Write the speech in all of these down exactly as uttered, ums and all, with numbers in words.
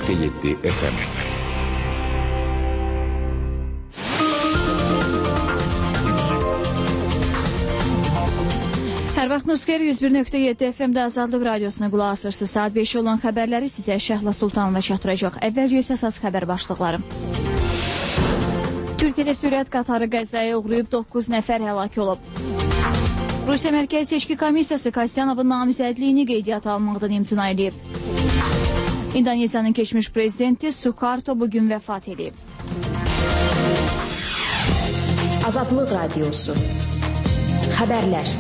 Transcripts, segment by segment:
nokta yedi F M. Hər vaxtınız xeyir, yüz bir nöqtə yeddi F M-də Azadlıq Radiosuna qulaq asırsınız. Saat beş olan xəbərləri sizə Şəhla Sultanova çatdıracaq. Əvvəlcə isə əsas xəbər başlıqları. Türkiyədə sürət qatarı qəzaya uğrayıb doqquz nəfər həlak olub. Rusiya Mərkəzi Seçki Komissiyası Kasyanovun namizədliyini qeydiyyata almaqdan imtina edib. İndoneziyanın keçmiş prezidenti Sukarto bugün vəfat edib. Azadlıq Radiosu. Xəbərlər.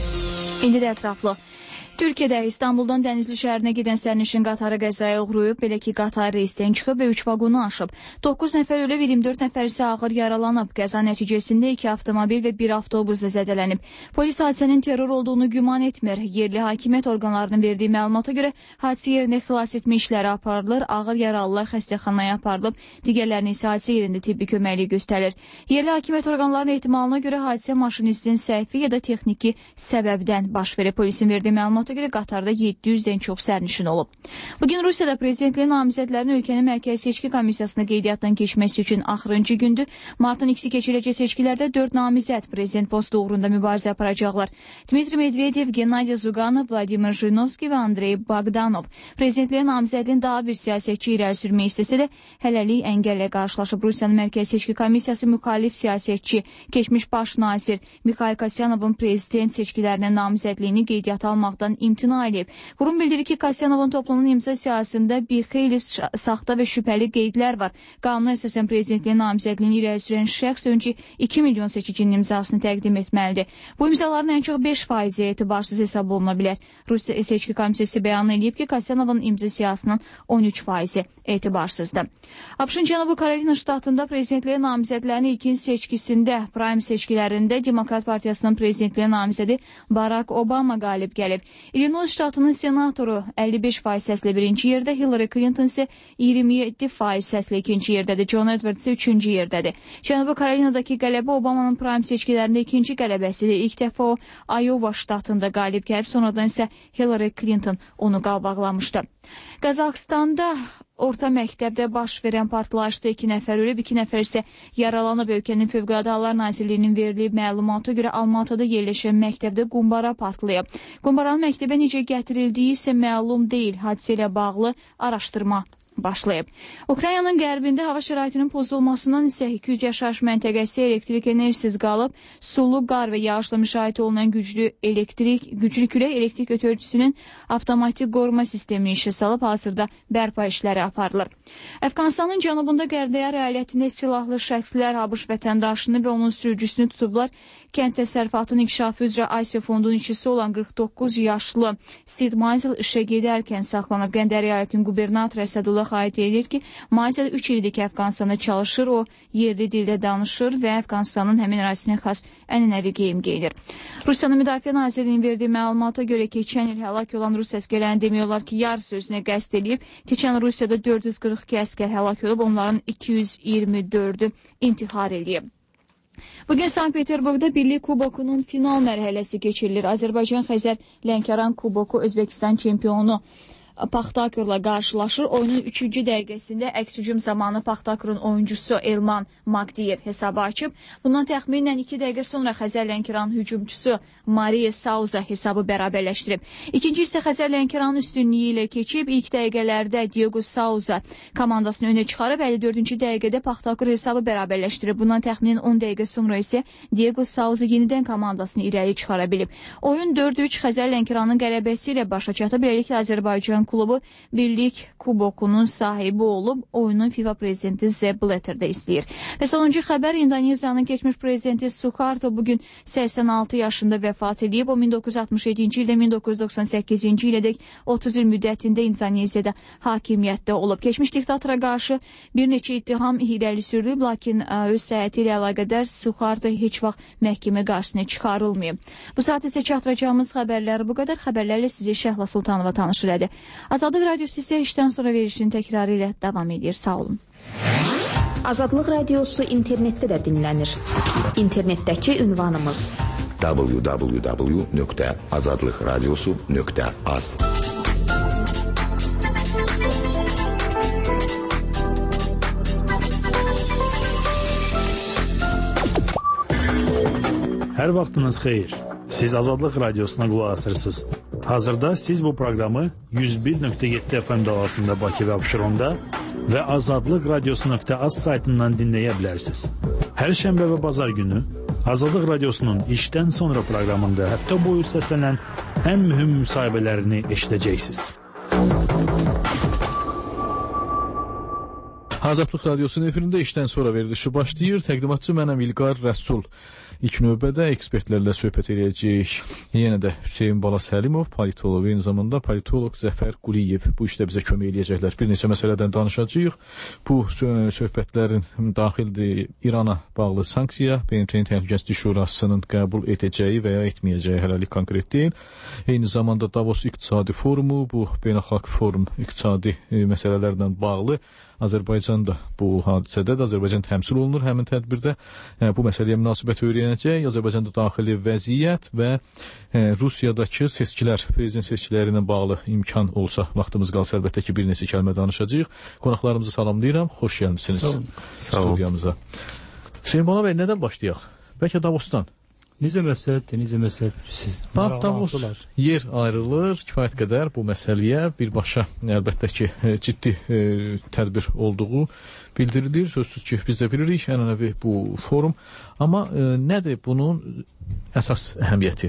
İndi də ətraflı. Türkiyədə İstanbuldan Dənizli şəhərinə gedən sərnişin qatarı qəzaya uğrayıb, belə ki, qatar reysdən çıxıb və üç vaqonu aşıb. doqquz nəfər ölüb, iyirmi dörd nəfər isə ağır yaralanıb. Qəza nəticəsində iki avtomobil və bir avtobus da zədələnib. Polis hadisənin terror olduğunu güman etmir. Yerli hakimiyyət orqanlarının verdiyi məlumata görə hadisə yerində xilas etmə işləri aparılır, ağır yaralılar xəstəxanaya aparılıb, digərlərinin isə hadisə yerində tibbi köməklik göstərilir. Yerli hakimiyyət orqanlarının ehtimalına görə hadisə maşinistin səhvi ya da texniki səbəbdən baş verib. Polisin verdiyi məlumata görə qatarda yeddi yüzdən çox sərnişin olub. Bugün Rusiyada prezidentliyin namizədlərini ölkənin Mərkəzi Seçki Komissiyasına qeydiyyatdan keçməsi üçün axırıncı gündür. Martın ikisi keçiriləcək seçkilərdə dörd namizəd prezident postu uğrunda mübarizə aparacaqlar. Dmitri Medvedev, Gennadiy Zuganov, Vladimir Jirinovski və Andrey Bogdanov. Prezidentliyin namizədini daha bir siyasətçi irəli sürmək istəsə də hələlik əngəllə qarşılaşıb. Rusiyanın Mərkəzi Seçki Komissiyası müxalif siyasətçi, keçmiş baş nazir Mikhail Kasyanovun prezident seçkilərinin namizədliyini qeydiyyata almaqdan imtina edib. Qurum bildirir ki, Kasyanovun toplanan imza siyasətində bir xeyli saxta və şübhəli qeydlər var. Qanuna əsasən prezidentliyin namizədliyini irəli sürən şəxs öncə iki milyon seçicinin imzasını təqdim etməlidir. Bu imzaların ən çox beş faizi etibarsız hesab oluna bilər. Rusiya Seçki Komissiyası bəyan edib ki, Kasyanovun imza siyasının on üç faizi etibarsızdır. ABŞ-ın Cənubi Karolina ştatında prezidentliyin namizədlərinin ilkin seçkisində, prime seçkilərində Demokrat Partiyasının prezidentliyin namizədi Barack Obama qalib gəlib. İllinois ştatının senatoru əlli beş faiz səslə birinci yerdə, Hillary Clinton isə iyirmi yeddi faiz səslə ikinci yerdədir, John Edwards isə üçüncü yerdədir. Cənubi Karolinadakı qələbə Obamanın prime seçkilərində ikinci qələbəsidir. İlk dəfə o, Iowa ştatında qalib gəlib, sonradan isə Hillary Clinton onu qalbaqlamışdı. Qazaxstanda orta məktəbdə baş verən partlayışda iki nəfər ölüb, iki nəfər isə yaralanıb. Ölkənin Fövqəladə Hallar Nazirliyinin verilib məlumata görə Almatada yerləşən məktəbdə qumbara partlayıb. Qumbaranın məktəbə necə gətirildiyi isə məlum deyil. Hadisə ilə bağlı araşdırma başlayıb. Ukraynanın qərbində hava şəraitinin pozulmasından isə iki yüz yaşayış məntəqəsi elektrik enerjisiz qalıb. Sulu qar və yağışla müşahidə olunan güclü elektrik, güclü külək elektrik ötürücüsünün avtomatik qoruma sistemini işə salıb, hazırda bərpa işləri aparılır. Əfqanistanın cənubunda Qərdəyar əyalətində silahlı şəxslər ABŞ vətəndaşını və onun sürücüsünü tutublar. Kənd təsərrüfatının inkişafı üzrə Asiya fondunun işçisi olan qırx doqquz yaşlı Sid Mazel işə gedərkən saxlanıb. Qərdəyar əyalətinin qubernatoru Əsədullah xahiyyət edir ki, Mazel üç ildir ki, Əfqanistanda çalışır, o yerli dildə danışır və Əfqanistanın həmin ərazisinə xas ənənəvi geyim geyinir. Rusiyanın Müdafiə Nazirliyinin verdiyi məlumata görə keçən il həlak olan Rus əskərlərini demək olar ki, yarısı özünə qəsd edib. Keçən Rusiyada dörd yüz qırx iki əskər həlak olub, onların iki yüz iyirmi dördü intihar edib. Bugün Sankt-Peterburqda Birlik Kubokunun final mərhələsi keçirilir. Azərbaycan Xəzər Lənkəran Kuboku Özbəkistan çempionu Paxtakorla qarşılaşır. Oyunun üçüncü dəqiqəsində əks hücum zamanı Paxtakorun oyuncusu Elman Magdiyev hesabı açıb. Bundan təxminən iki dəqiqə sonra Xəzər Lənkəran hücumçusu Mariya Sauza hesabı bərabərləşdirib. İkinci isə Xəzər Lənkəranın üstünlüyü ilə keçib. İlk dəqiqələrdə Diego Sauza komandasını önə çıxarıb, əlli dördüncü dəqiqədə Paxtakor hesabı bərabərləşdirib. Bundan təxminən on dəqiqə sonra isə Diego Sauza yenidən komandasını irəli çıxara bilib. Oyun dörd üç Xəzər Lənkəranın qələbəsi ilə başa çatıb. Beləliklə Azərbaycan klubu Birlik Kubokunun sahibi olub. Oyunun FIFA prezidenti Sepp Blatter də istəyir. Və sonuncu xəbər, İndoneziyanın keçmiş prezidenti Sukarto bugün səksən altı yaşında vəfat edib. O min doqquz yüz altmış yeddinci ildə min doqquz yüz doxsan səkkizinci ilədək otuz il müddətində İndoneziyada hakimiyyətdə olub. Keçmiş diktatora qarşı bir neçə ittiham irəli sürülüb, lakin öz səyahəti ilə əlaqədar Sukarto heç vaxt məhkəmə qarşısına çıxarılmayıb. Bu saat isə çatdıracağımız xəbərlər bu qədər. Xəbərlərlə sizi Şəhla Sultanova tanışır edir. Azadlıq Radiosu isə işdən sonra verişinin təkrarı ilə davam edir. Sağ olun. Azadlıq Radiosu internetdə də dinlənir. İnternetdəki ünvanımız w w w nöqtə azadlıq radiosu nöqtə az. Hər vaxtınız xeyir. Siz Azadlıq Radiosuna qulaq asırsınız. Hazırda siz bu proqramı yüz bir nöqtə yeddi F M dalasında Bakı və Abşeronda və azadlıq radiosu nöqtə az saytından dinləyə bilərsiniz. Hər şənbə və bazar günü Azadlıq Radiosunun işdən sonra proqramında həftə boyu səslənən ən mühüm müsahibələrini eşidəcəksiniz. Azadlıq Radiosunun efirində işdən sonra verilişi başlayır. Təqdimatçı mənəm İlqar Rəsul. İlk növbədə ekspertlərlə söhbət edəcəyik. Yenə də Hüseyin Balas Həlimov, politoloq, eyni zamanda politoloq Zəfər Quliyev bu işdə bizə kömək edəcəklər. Bir neçə məsələdən danışacağıq. Bu söhbətlərin daxildir İrana bağlı sanksiya, B M T-nin Təhlükəsizlik Şurasının qəbul edəcəyi və ya etməyəcəyi hələlik konkret deyil. Eyni zamanda Davos İqtisadi Forumu, bu beynəlxalq forum iqtisadi məsələlərlə bağlı. Azərbaycan da bu hadisədə Azərbaycan təmsil olunur həmin tədbirdə. E, bu məsələyə münasibət öyrənəcək. Azərbaycanda daxili vəziyyət və e, Rusiyadakı seçkilər, prezident seçkiləri ilə bağlı imkan olsa, vaxtımız qalsa əlbəttə ki, bir neçə kəlmə danışacağıq. Qonaqlarımızı salamlayıram. Xoş gəlmisiniz. Sağ olun. Studiyamıza. Hüseyin Bala bəy, nədən başlayaq? Bəlkə Davosdan. Necə məsələdir, necə məsələdir? Davos yer ayrılır, kifayət qədər bu məsələyə birbaşa əlbəttə ki, ciddi e, tədbir olduğu bildirilir. Sözsüz ki, biz də bilirik ənənəvi bu forum. Amma e, nədir bunun əsas əhəmiyyəti?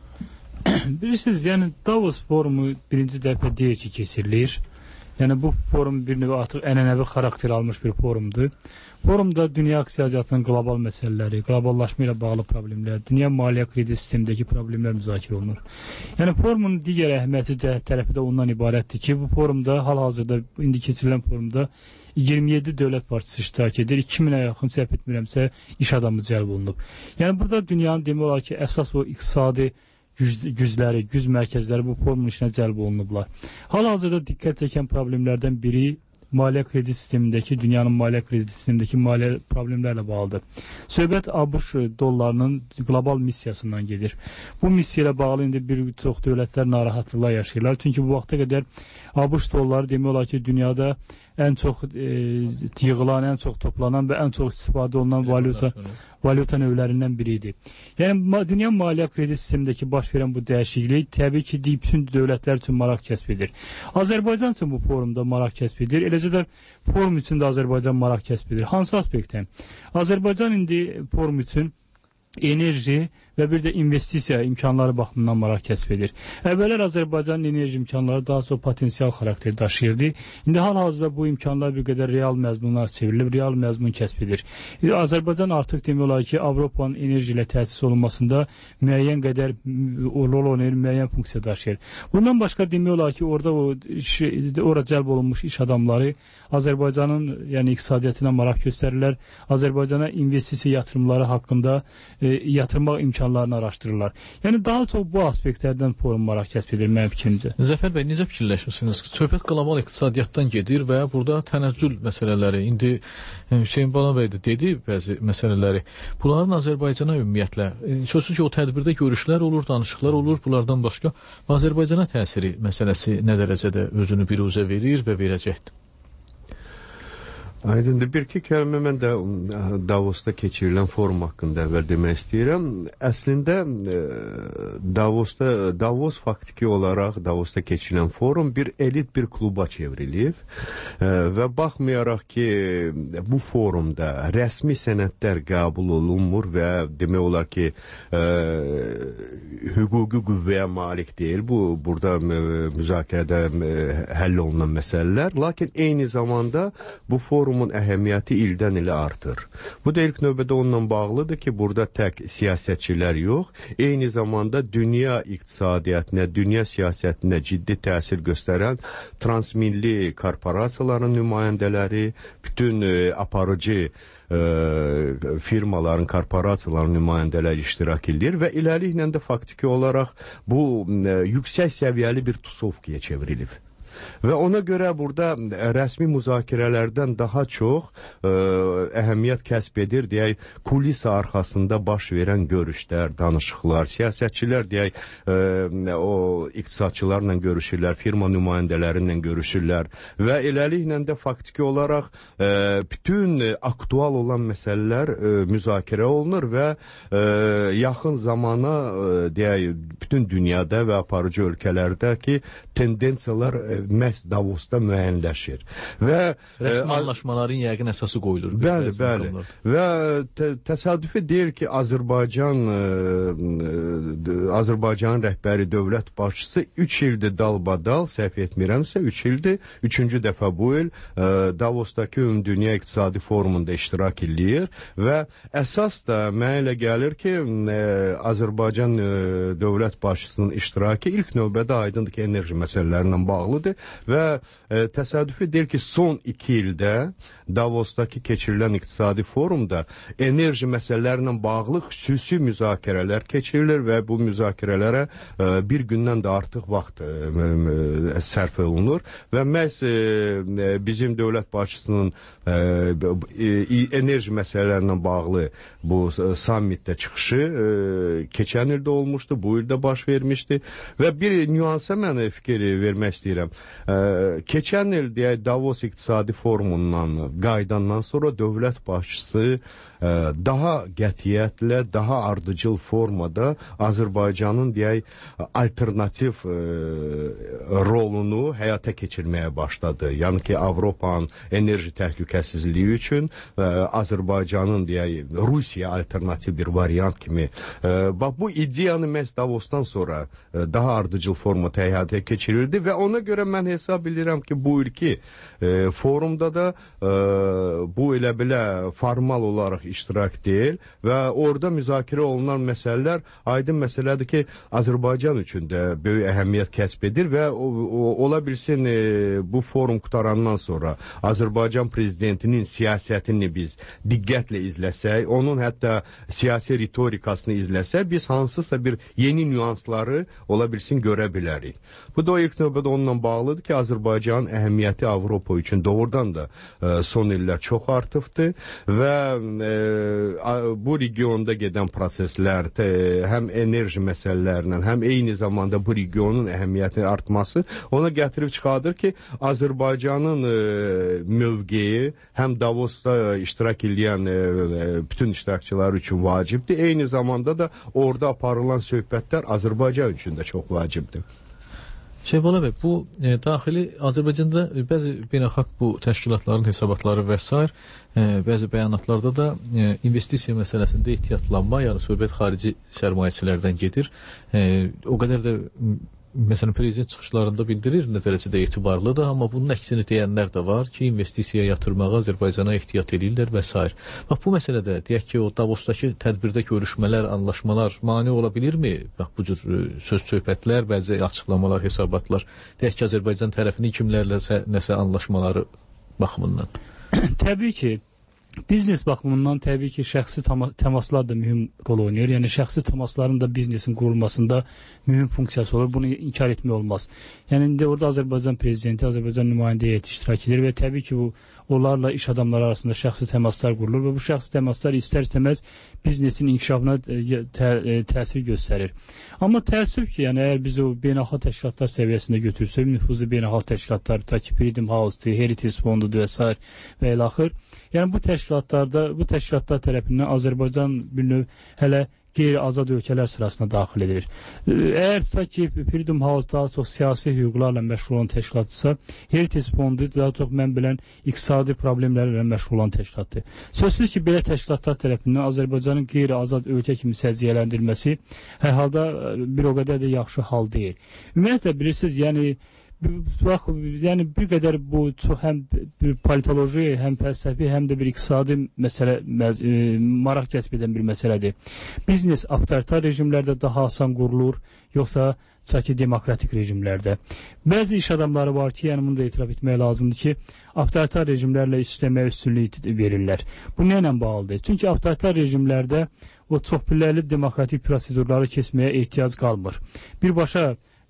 Bilirsiniz, yəni Davos forumu birinci dəfə deyir ki, keçirilir. Yəni bu forum bir növ artıq ənənəvi xarakter almış bir forumdur. Forumda dünya iqtisadiyyatının qlobal məsələləri, qloballaşma ilə bağlı problemlər, dünya maliyyə kredit sistemindəki problemlər müzakirə olunur. Yəni forumun digər əhəmiyyəti tərəfi də ondan ibarətdir ki, bu forumda hal-hazırda indi keçirilən forumda iyirmi yeddi dövlət partisi iştirak edir. iki minə yaxın səhv etmirəmsə iş adamı cəlb olunub. Yəni burada dünyanın demək olar ki, əsas o iqtisadi Güc, gücləri, güc mərkəzləri bu forumun işinə cəlb olunublar. Hal-hazırda diqqət çəkən problemlərdən biri maliyyə kredit sistemindəki, dünyanın maliyyə kredit sistemindəki maliyyə problemlərlə bağlıdır. Söhbət ABŞ dollarının qlobal missiyasından gedir. Bu missiya ilə bağlı indi bir çox dövlətlər narahatlıqlar yaşayırlar. Çünki bu vaxta qədər ABŞ dolları demək olar ki, dünyada ən çox e, yığılan, ən çox toplanan və ən çox istifadə olunan valyuta, valyuta növlərindən biridir. Yəni dünya maliyyə kredit sistemindəki baş verən bu dəyişiklik təbii ki, bütün dövlətlər üçün maraq kəsb edir. Azərbaycan üçün bu forumda maraq kəsb edir. Eləcə də forum üçün də Azərbaycan maraq kəsb edir. Hansı aspektdən? Azərbaycan indi forum üçün enerji və bir də investisiya imkanları baxımından maraq kəsb edir. Əvvəllər Azərbaycanın enerji imkanları daha çox potensial xarakter daşıyırdı. İndi hal-hazırda bu imkanlar bir qədər real məzmunlar çevrilib, real məzmun kəsb edir. Azərbaycan artıq demək olar ki, Avropanın enerji ilə təsis olunmasında müəyyən qədər rol oynayır, müəyyən funksiya daşıyır. Bundan başqa demək olar ki, orada o iş, ora cəlb olunmuş iş adamları Azərbaycanın yəni iqtisadiyyatına maraq göstərirlər. Azərbaycana investisiya yatırımları haqqında e, yatırmaq imkanlarını araşdırırlar. Yəni daha çox bu aspektlərdən forum maraq kəsb edir mənim fikrimcə. Zəfər bəy, necə fikirləşirsiniz? Söhbət qlobal iqtisadiyyatdan gedir və burada tənəzzül məsələləri, indi Hüseyin Bala bəy də dedi bəzi məsələləri. Bunların Azərbaycana ümumiyyətlə, sözsüz ki, o tədbirdə görüşlər olur, danışıqlar olur, bunlardan başqa Azərbaycana təsiri məsələsi nə dərəcədə özünü biruzə verir və verəcəkdir? Aydındır. Bir-iki kəlmə mən də Davosda keçirilən forum haqqında əvvəl demək istəyirəm. Əslində Davosda, Davos faktiki olaraq Davosda keçirilən forum bir elit bir kluba çevrilib və baxmayaraq ki, bu forumda rəsmi sənədlər qəbul olunmur və demək olar ki, hüquqi qüvvəyə malik deyil. Bu, burada müzakirədə həll olunan məsələlər. Lakin eyni zamanda bu forum əhəmiyyəti ildən ilə artır. Bu da ilk növbədə onunla bağlıdır ki, burada tək siyasətçilər yox, eyni zamanda dünya iqtisadiyyatına, dünya siyasətinə ciddi təsir göstərən transmilli korporasiyaların nümayəndələri, bütün e, aparıcı e, firmaların, korporasiyaların nümayəndələri iştirak edir və iləliklə də faktiki olaraq bu e, yüksək səviyyəli bir tusovkaya çevrilib. Və ona görə burada rəsmi müzakirələrdən daha çox ə, əhəmiyyət kəsb edir, deyək, kulis arxasında baş verən görüşlər, danışıqlar, siyasətçilər deyək, ə, o iqtisadçılarla görüşürlər, firma nümayəndələri ilə görüşürlər və eləliklə də faktiki olaraq ə, bütün aktual olan məsələlər ə, müzakirə olunur və ə, yaxın zamana ə, deyək, bütün dünyada və aparıcı ölkələrdəki tendensiyalar ə, məhz Davosda müəyyənləşir. Və rəsmi ə, anlaşmaların yəqin əsası qoyulur. Bəli, bəli. Və tə, təsadüfi deyil ki, Azərbaycan ə, Azərbaycanın rəhbəri dövlət başçısı üç ildir dalbadal, səhv etmirəmsə üç ildir, üçüncü dəfə bu il ə, Davosdakı Ümumdünya İqtisadi Forumunda iştirak edir və əsas da mənə elə gəlir ki, ə, Azərbaycan ə, dövlət başçısının iştirakı ilk növbədə aydındır ki, enerji məsələlərindən bağlıdır və e, təsadüfi deyil ki, son iki ildə Davosdakı keçirilən iqtisadi forumda enerji məsələlərindən bağlı xüsusi müzakirələr keçirilir və bu müzakirələrə e, bir gündən də artıq vaxt e, e, sərf olunur və məhz e, bizim dövlət başçısının e, e, enerji məsələlərindən bağlı bu e, sammitdə çıxışı e, keçən ildə olmuşdu, bu ildə baş vermişdi və bir nüansa mən fikir vermək istəyirəm. E, keçən il deyək, Davos İqtisadi Forumundan qaydandan sonra dövlət başçısı ə, daha qətiyyətlə, daha ardıcıl formada Azərbaycanın deyək, alternativ ə, rolunu həyata keçirməyə başladı. Yəni ki, Avropanın enerji təhlükəsizliyi üçün ə, Azərbaycanın deyək, Rusiya alternativ bir variant kimi. Ə, bax, bu ideyanı məhz Davosdan sonra ə, daha ardıcıl formada həyata keçirildi və ona görə mən hesab edirəm ki, bu ilki e, forumda da e, bu elə belə formal olaraq iştirak deyil və orada müzakirə olunan məsələlər aydın məsələdir ki, Azərbaycan üçün də böyük əhəmiyyət kəsb edir və o, o, ola bilsin e, bu forum qutarandan sonra Azərbaycan prezidentinin siyasətini biz diqqətlə izləsək, onun hətta siyasi ritorikasını izləsək, biz hansısa bir yeni nüansları ola bilsin görə bilərik. Bu da ilk növbədə onunla bağlıdır ki, Azərbaycanın əhəmiyyəti Avropa üçün doğrudan da e, son illər çox artıbdır və e, bu regionda gedən proseslər te, həm enerji məsələlərlə, həm eyni zamanda bu regionun əhəmiyyətinin artması ona gətirib çıxardır ki, Azərbaycanın e, mövqeyi həm Davosda iştirak edən e, bütün iştirakçılar üçün vacibdir, eyni zamanda da orada aparılan söhbətlər Azərbaycan üçün də çox vacibdir. Şeybala bəy, bu e, daxili Azərbaycanda bəzi beynəlxalq bu təşkilatların hesabatları və s. E, bəzi bəyanatlarda da e, investisiya məsələsində ehtiyatlanma, yəni söhbət xarici sərmayəçilərdən gedir. E, o qədər də məsələn, prezident çıxışlarında bildirir nə dərəcədə etibarlıdır, amma bunun əksini deyənlər də var ki, investisiya yatırmağa Azərbaycana ehtiyat edirlər və s. Bax, bu məsələdə, deyək ki, o Davosdakı tədbirdə görüşmələr, anlaşmalar mane ola bilirmi? Bax, bu cür söz-söhbətlər, bəzi açıqlamalar, hesabatlar, deyək ki, Azərbaycan tərəfinin kimlərlə nəsə anlaşmaları baxımından. Təbii ki, biznes baxımından təbii ki, şəxsi təmaslar da mühüm rol oynayır. Yəni, şəxsi təmasların da biznesin qurulmasında mühüm funksiyası olur. Bunu inkar etmək olmaz. Yəni, indi orada Azərbaycan prezidenti, Azərbaycan nümayəndə heyəti iştirak edir və təbii ki, bu onlarla iş adamları arasında şəxsi təmaslar qurulur və bu şəxsi təmaslar istər-istəməz biznesin inkişafına tə təsir göstərir. Amma təəssüf ki, yəni əgər biz o beynəlxalq təşkilatlar səviyyəsində götürsək, nüfuzlu beynəlxalq təşkilatlar, ta ki, Freedom House-dur, Heritage Fondudur və s. və ilə axır. Yəni bu təşkilatlarda, bu təşkilatlar tərəfindən Azərbaycan bir növ hələ qeyri-azad ölkələr sırasına daxil edilir. Əgər tutaq ki, Freedom House daha çox siyasi hüquqlarla məşğul olan təşkilatdırsa, Heritage Fondu daha çox mən bilən iqtisadi problemlərlə məşğul olan təşkilatdır. Sözsüz ki, belə təşkilatlar tərəfindən Azərbaycanın qeyri-azad ölkə kimi səciyyələndirilməsi hər halda bir o qədər də yaxşı hal deyil. Ümumiyyətlə, bilirsiniz, yəni bax, yəni bir qədər bu çox həm bir politoloji, həm fəlsəfi, həm də bir iqtisadi məsələ, e, maraq kəsb edən bir məsələdir. Biznes avtoritar rejimlərdə daha asan qurulur, yoxsa tutaq ki, demokratik rejimlərdə. Bəzi iş adamları var ki, yəni bunu da etiraf etmək lazımdır ki, avtoritar rejimlərlə işləməyə üstünlük verirlər. Bu nə ilə bağlıdır? Çünki avtoritar rejimlərdə o çoxpilləli demokratik prosedurları keçməyə ehtiyac qalmır. Birbaşa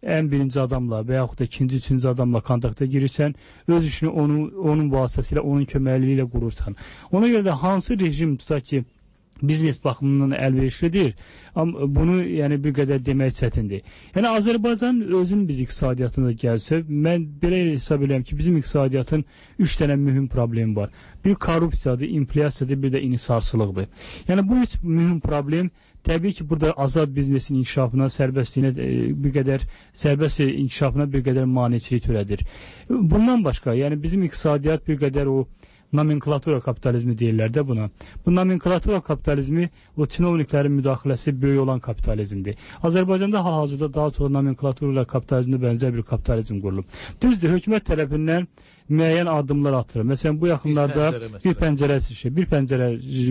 ən birinci adamla və yaxud da ikinci, üçüncü adamla kontakta girirsən, öz işini onun, onun vasitəsilə, onun köməkliyi ilə qurursan. Ona görə də hansı rejim tutaq ki, biznes baxımından əlverişlidir, amma bunu yəni bir qədər demək çətindir. Yəni Azərbaycan özünün biz iqtisadiyyatına gəlsə, mən belə hesab edirəm ki, bizim iqtisadiyyatın üç dənə mühüm problemi var. Bir korrupsiyadır, inflyasiyadır, bir də inisarsılıqdır. Yəni bu üç mühüm problem təbii ki, burada azad biznesin inkişafına, sərbəstliyinə bir qədər, sərbəst inkişafına bir qədər maneçilik törədir. Bundan başqa, yəni bizim iqtisadiyyat bir qədər o nomenklatura kapitalizmi deyirlər də buna. Bu nomenklatura kapitalizmi o çinovniklərin müdaxiləsi böyük olan kapitalizmdir. Azərbaycanda hal-hazırda daha çox nomenklatura kapitalizmdə bənzər bir kapitalizm qurulub. Düzdür, hökumət tərəfindən müəyyən addımlar atılır. Məsələn, bu yaxınlarda bir pəncərə, bir pəncərə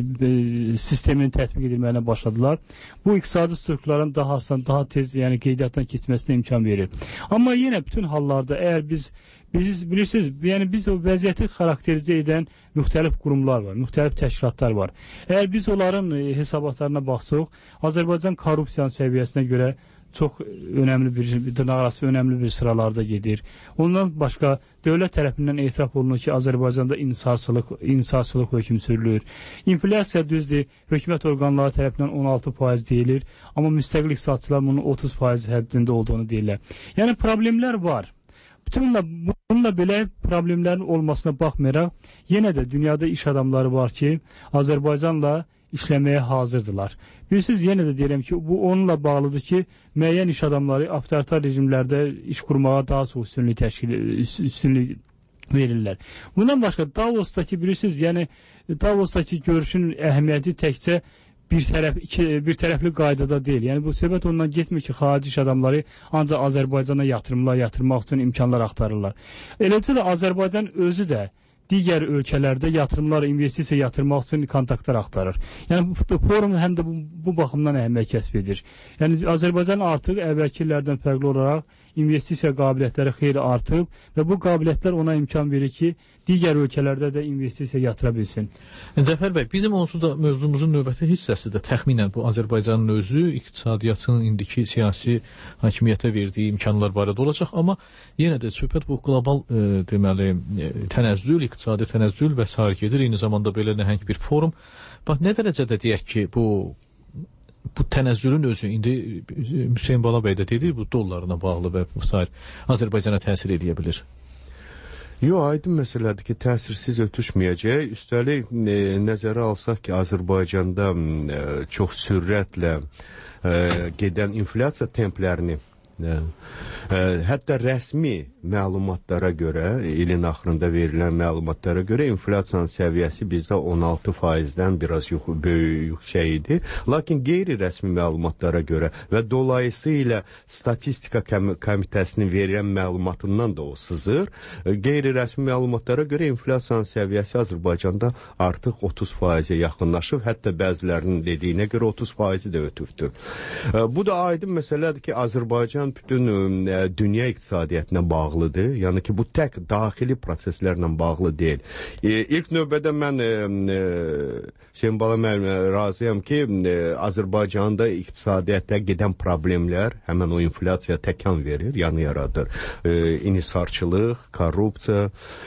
sisteminin tətbiq edilməyinə başladılar. Bu iqtisadi strukturların daha asan, daha tez yəni qeydiyyatdan keçməsinə imkan verir. Amma yenə bütün hallarda əgər biz Biz bilirsiniz, yəni biz o vəziyyəti xarakterizə edən müxtəlif qurumlar var, müxtəlif təşkilatlar var. Əgər biz onların hesabatlarına baxsaq, Azərbaycan korrupsiyanın səviyyəsinə görə çox önəmli bir, dırnaqarası önəmli bir sıralarda gedir. Ondan başqa dövlət tərəfindən etiraf olunur ki, Azərbaycanda insarsılıq, insarsılıq hökm sürülür. İnflyasiya düzdür, hökumət orqanları tərəfindən on altı faiz deyilir, amma müstəqil iqtisadçılar bunun otuz faiz həddində olduğunu deyirlər. Yəni problemlər var. Bütünlə, bununla belə problemlərin olmasına baxmayaraq, yenə də dünyada iş adamları var ki, Azərbaycanla işləməyə hazırdılar. Bilirsiniz, yenə də deyirəm ki, bu onunla bağlıdır ki, müəyyən iş adamları avtoritar rejimlərdə iş qurmağa daha çox üstünlük təşkil, üstünlük verirlər. Bundan başqa, Davosdakı bilirsiniz, yəni Davosdakı görüşün əhəmiyyəti təkcə bir tərəf iki, bir tərəfli qaydada deyil. Yəni bu söhbət ondan getmir ki, xarici iş adamları ancaq Azərbaycana yatırımlar yatırmaq üçün imkanlar axtarırlar. Eləcə də Azərbaycan özü də digər ölkələrdə yatırımlar, investisiya yatırmaq üçün kontaktlar axtarır. Yəni bu forum həm də bu, bu baxımdan əhəmiyyət kəsb edir. Yəni Azərbaycan artıq əvvəlki illərdən fərqli olaraq investisiya qabiliyyətləri xeyli artıb və bu qabiliyyətlər ona imkan verir ki, digər ölkələrdə də investisiya yatıra bilsin. Cəfər bəy, bizim onsuz da mövzumuzun növbəti hissəsi də təxminən bu Azərbaycanın özü, iqtisadiyyatın indiki siyasi hakimiyyətə verdiyi imkanlar barədə olacaq, amma yenə də söhbət bu qlobal e, deməli e, tənəzzül, iqtisadi tənəzzül və sair gedir. Eyni zamanda belə nəhəng bir forum. Bax, nə dərəcədə deyək ki, bu bu tənəzzülün özü, indi Hüseyn Bala bəy də dedi, bu dollarına bağlı və s. Azərbaycana təsir edə bilir. Yox, aydın məsələdir ki, təsirsiz ötüşməyəcək. Üstəlik, e, nəzərə alsaq ki, Azərbaycanda e, çox sürətlə e, gedən inflyasiya templərini, e, e, hətta rəsmi məlumatlara görə, ilin axırında verilən məlumatlara görə inflyasiyanın səviyyəsi bizdə on altı faizdən biraz yux böyük yüksək idi. Lakin qeyri-rəsmi məlumatlara görə və dolayısıyla statistika komitəsinin verilən məlumatından da o sızır. Qeyri-rəsmi məlumatlara görə inflyasiyanın səviyyəsi Azərbaycanda artıq otuz faizə yaxınlaşıb, hətta bəzilərinin dediyinə görə otuz faizi də ötübdür. Bu da aydın məsələdir ki, Azərbaycan bütün dünya iqtisadiyyatına bağlı bağlıdır. Yəni ki, bu tək daxili proseslərlə bağlı deyil. E, ilk növbədə mən e, Hüseyn Bala mən razıyam ki, e, Azərbaycanda iqtisadiyyata gedən problemlər həmən o inflyasiya təkan verir, yəni yaradır. E, inisarçılıq, korrupsiya.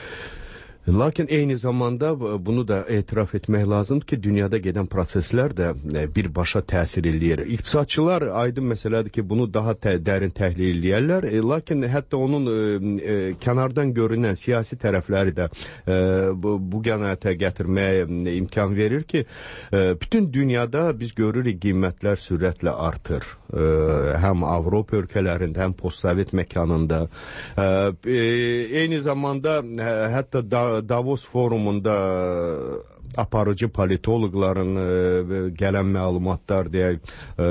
Lakin eyni zamanda bunu da etiraf etmək lazımdır ki, dünyada gedən proseslər də birbaşa təsir eləyir. İqtisadçılar aydın məsələdir ki, bunu daha tə dərin təhlil eləyərlər. E, lakin hətta onun e, kənardan görünən siyasi tərəfləri də e, bu, bu qənaətə gətirməyə imkan verir ki, e, bütün dünyada biz görürük qiymətlər sürətlə artır. E, həm Avropa ölkələrində, həm postsovet məkanında. E, e, eyni zamanda e, hətta da Davos forumunda aparıcı politoloqların e, gələn məlumatlar deyək, e,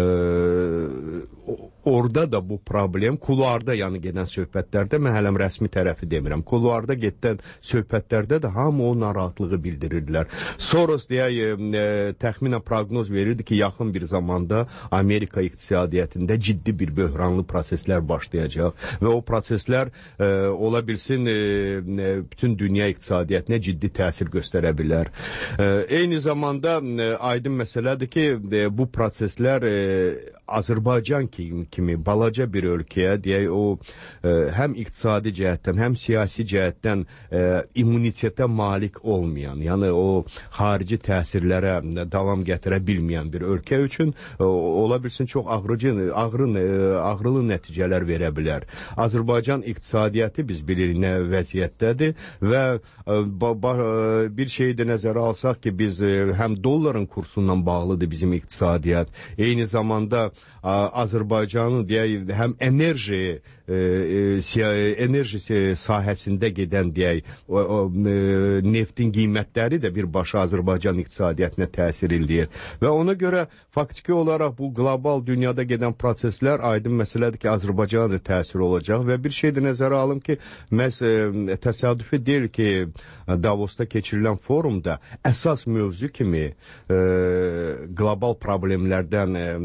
orada da bu problem, kuluarda yəni gedən söhbətlərdə, mən hələm rəsmi tərəfi demirəm, kuluarda gedən söhbətlərdə də hamı o narahatlığı bildirirlər. Soros deyək, e, təxminən proqnoz verirdi ki, yaxın bir zamanda Amerika iqtisadiyyatında ciddi bir böhranlı proseslər başlayacaq və o proseslər e, ola bilsin e, bütün dünya iqtisadiyyatına ciddi təsir göstərə bilər. E, eyni zamanda e, aydın məsələdir ki, e, bu proseslər e, Azərbaycan kimi, kimi balaca bir ölkəyə deyək o ə, həm iqtisadi cəhətdən, həm siyasi cəhətdən ə, immunitetə malik olmayan, yəni o xarici təsirlərə davam gətirə bilməyən bir ölkə üçün ə, ola bilsin çox ağrıcı, ağrı, ağrılı nəticələr verə bilər. Azərbaycan iqtisadiyyatı biz bilirik nə vəziyyətdədir və ə, ba, ba, bir şeyi də nəzərə alsaq ki, biz ə, həm dolların kursundan bağlıdır bizim iqtisadiyyat. Eyni zamanda ə, Azərbaycanın deyək, həm enerji e, e, enerji sahəsində gedən deyək, o, o, e, neftin qiymətləri də birbaşa Azərbaycan iqtisadiyyatına təsir edir. Və ona görə faktiki olaraq bu qlobal dünyada gedən proseslər aydın məsələdir ki, Azərbaycana da təsir olacaq və bir şey də nəzərə alım ki, məhz e, təsadüfi deyil ki, Davosda keçirilən forumda əsas mövzu kimi e, qlobal problemlərdən e,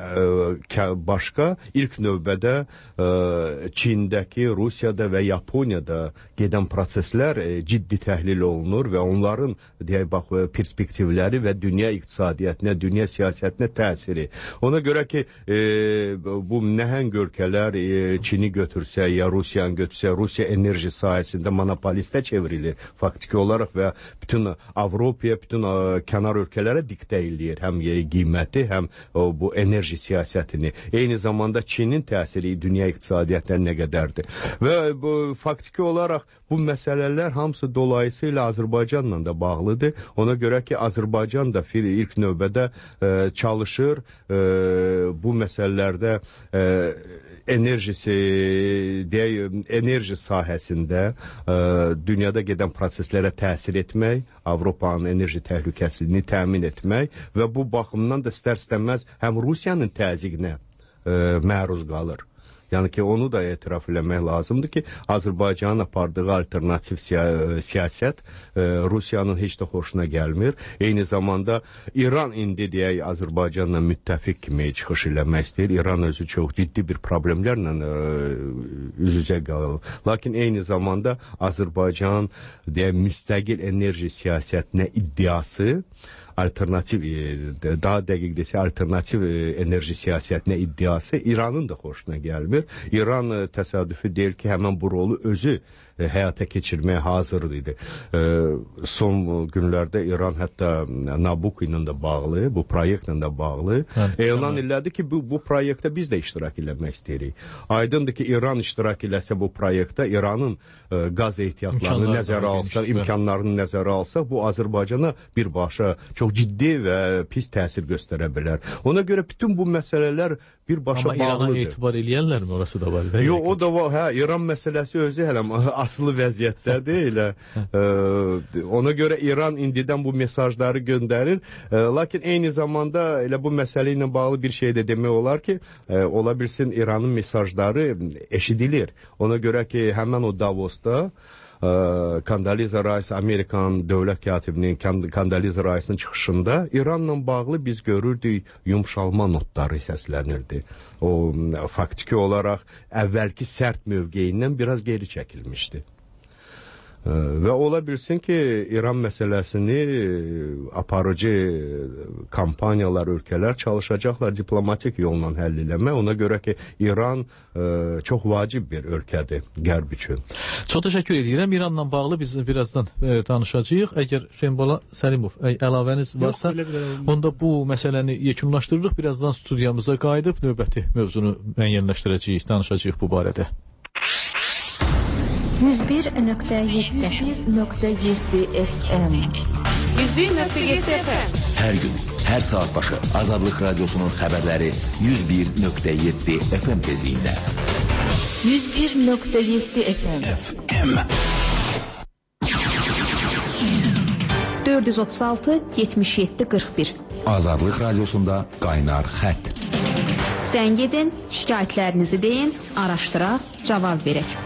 e, başqa ilk növbədə e, Çindəki, Rusiyada və Yaponiyada gedən proseslər e, ciddi təhlil olunur və onların deyək bax perspektivləri və dünya iqtisadiyyatına, dünya siyasətinə təsiri. Ona görə ki, e, bu nəhəng ölkələr e, Çini götürsə ya Rusiyanı götürsə, Rusiya enerji sahəsində monopolistə çevrilir faktiki olaraq və bütün Avropaya, bütün ə, kənar ölkələrə diktə eləyir həm qiyməti, həm o, bu enerji siyasətini. Eyni zamanda Çinin təsiri dünya iqtisadiyyatına nə qədərdir. Və bu, faktiki olaraq bu məsələlər hamısı dolayısıyla Azərbaycanla da bağlıdır. Ona görə ki, Azərbaycan da ilk növbədə ə, çalışır ə, bu məsələlərdə ə, enerjisi, deyək, enerji sahəsində ə, dünyada gedən proseslərə təsir etmək, Avropanın enerji təhlükəsizliyini təmin etmək və bu baxımdan da istər-istəməz həm Rusiyanın təzyiqinə ə, məruz qalır. Yəni ki, onu da etiraf eləmək lazımdır ki, Azərbaycanın apardığı alternativ siya siyasət e, Rusiyanın heç də xoşuna gəlmir. Eyni zamanda İran indi deyək Azərbaycanla müttəfiq kimi çıxış eləmək istəyir. İran özü çox ciddi bir problemlərlə e, üz-üzə qalır. Lakin eyni zamanda Azərbaycan deyək müstəqil enerji siyasətinə iddiası, alternativ, daha dəqiq desə, alternativ enerji siyasətinə iddiası İranın da xoşuna gəlmir. İran təsadüfi deyil ki, həmən bu rolu özü həyata keçirməyə hazır idi. Son günlərdə İran hətta Nabucco ilə də bağlı, bu proyektlə də bağlı hə, elan elədi ki, bu, bu proyektdə biz də iştirak eləmək istəyirik. Aydındır ki, İran iştirak eləsə bu proyektdə İranın ə, qaz ehtiyatlarını nəzərə alsaq, imkanlarını nəzərə alsaq, bu Azərbaycana birbaşa çox ciddi və pis təsir göstərə bilər. Ona görə bütün bu məsələlər birbaşa bağlıdır. Amma İrana etibar eləyənlərmi orası da var? Yox, o da var. Hə, İran məsələsi özü hələ asılı vəziyyətdədir. Elə, ə, ona görə İran indidən bu mesajları göndərir. Ə, lakin eyni zamanda elə bu məsələ ilə bağlı bir şey də demək olar ki, ə, ola bilsin İranın mesajları eşidilir. Ona görə ki, həmən o Davosda Kandaliza Rice, Amerikan dövlət katibinin Kandaliza Rice'ın çıxışında İranla bağlı biz görürdük yumşalma notları səslənirdi. O faktiki olaraq əvvəlki sərt mövqeyindən biraz geri çəkilmişdi. Və ola bilsin ki, İran məsələsini aparıcı kampaniyalar, ölkələr çalışacaqlar diplomatik yolla həll eləmək. Ona görə ki, İran ə, çox vacib bir ölkədir Qərb üçün. Çox təşəkkür edirəm. İranla bağlı biz birazdan ə, danışacağıq. Əgər Şenbola Səlimov ə, əlavəniz varsa, Yox, bilə, bilə. onda bu məsələni yekunlaşdırırıq. Birazdan studiyamıza qayıdıb növbəti mövzunu müəyyənləşdirəcəyik, danışacağıq bu barədə. yüz bir nöqtə yeddi F M yüz bir nöqtə yeddi F M Hər gün, hər saat başı Azadlıq Radiosunun xəbərləri yüz bir nöqtə yeddi F M tezliyində. yüz bir nöqtə yeddi F M F M dörd yüz otuz altı yetmiş yeddi qırx bir Azadlıq Radiosunda qaynar xətt. Zəng edin, şikayətlərinizi deyin, araşdıraq, cavab verək.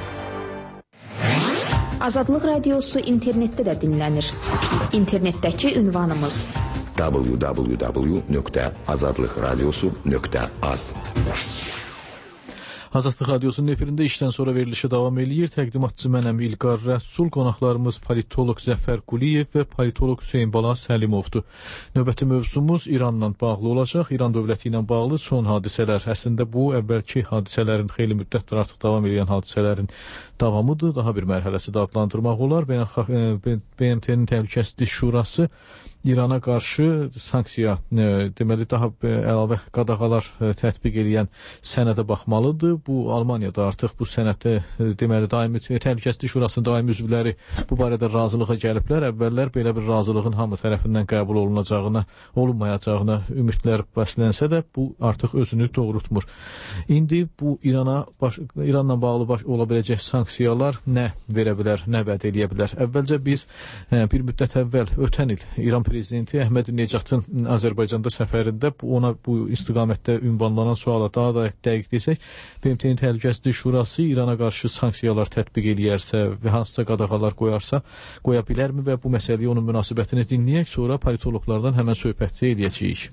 Azadlıq Radiosu internetdə də dinlənir. İnternetdəki ünvanımız w w w nöqtə azadlıqradiosu nöqtə az. Azadlıq Radiosunun efirində işdən sonra verilişi davam eləyir. Təqdimatçı mənəm İlqar Rəsul, qonaqlarımız politoloq Zəfər Quliyev və politoloq Hüseyn Bala Səlimovdur. Növbəti mövzumuz İranla bağlı olacaq. İran dövləti ilə bağlı son hadisələr. Əslində bu əvvəlki hadisələrin, xeyli müddətdir artıq davam edən hadisələrin davamıdır. Daha bir mərhələsi də adlandırmaq olar. B M T-nin Təhlükəsizlik Şurası İrana qarşı sanksiya, e, deməli daha əlavə qadağalar e, tətbiq edən sənədə baxmalıdır. Bu Almaniyada artıq bu sənəddə e, deməli daimi Təhlükəsizlik Şurasının daimi üzvləri bu barədə razılığa gəliblər. Əvvəllər belə bir razılığın hamı tərəfindən qəbul olunacağına, olunmayacağına ümidlər bəslənsə də bu artıq özünü doğrultmur. İndi bu İrana baş, İranla bağlı baş, ola biləcək sanksiyalar nə verə bilər, nə vəd edə bilər? Əvvəlcə biz e, bir müddət əvvəl ötən il İran prezidenti Əhməd Necatın Azərbaycanda səfərində ona bu istiqamətdə ünvanlanan suala daha da dəqiq desək, B M T-nin Təhlükəsizlik Şurası İrana qarşı sanksiyalar tətbiq eləyərsə və hansısa qadağalar qoyarsa, qoya bilərmi və bu məsələyə onun münasibətini dinləyək, sonra politologlardan həmən söhbəti eləyəcəyik.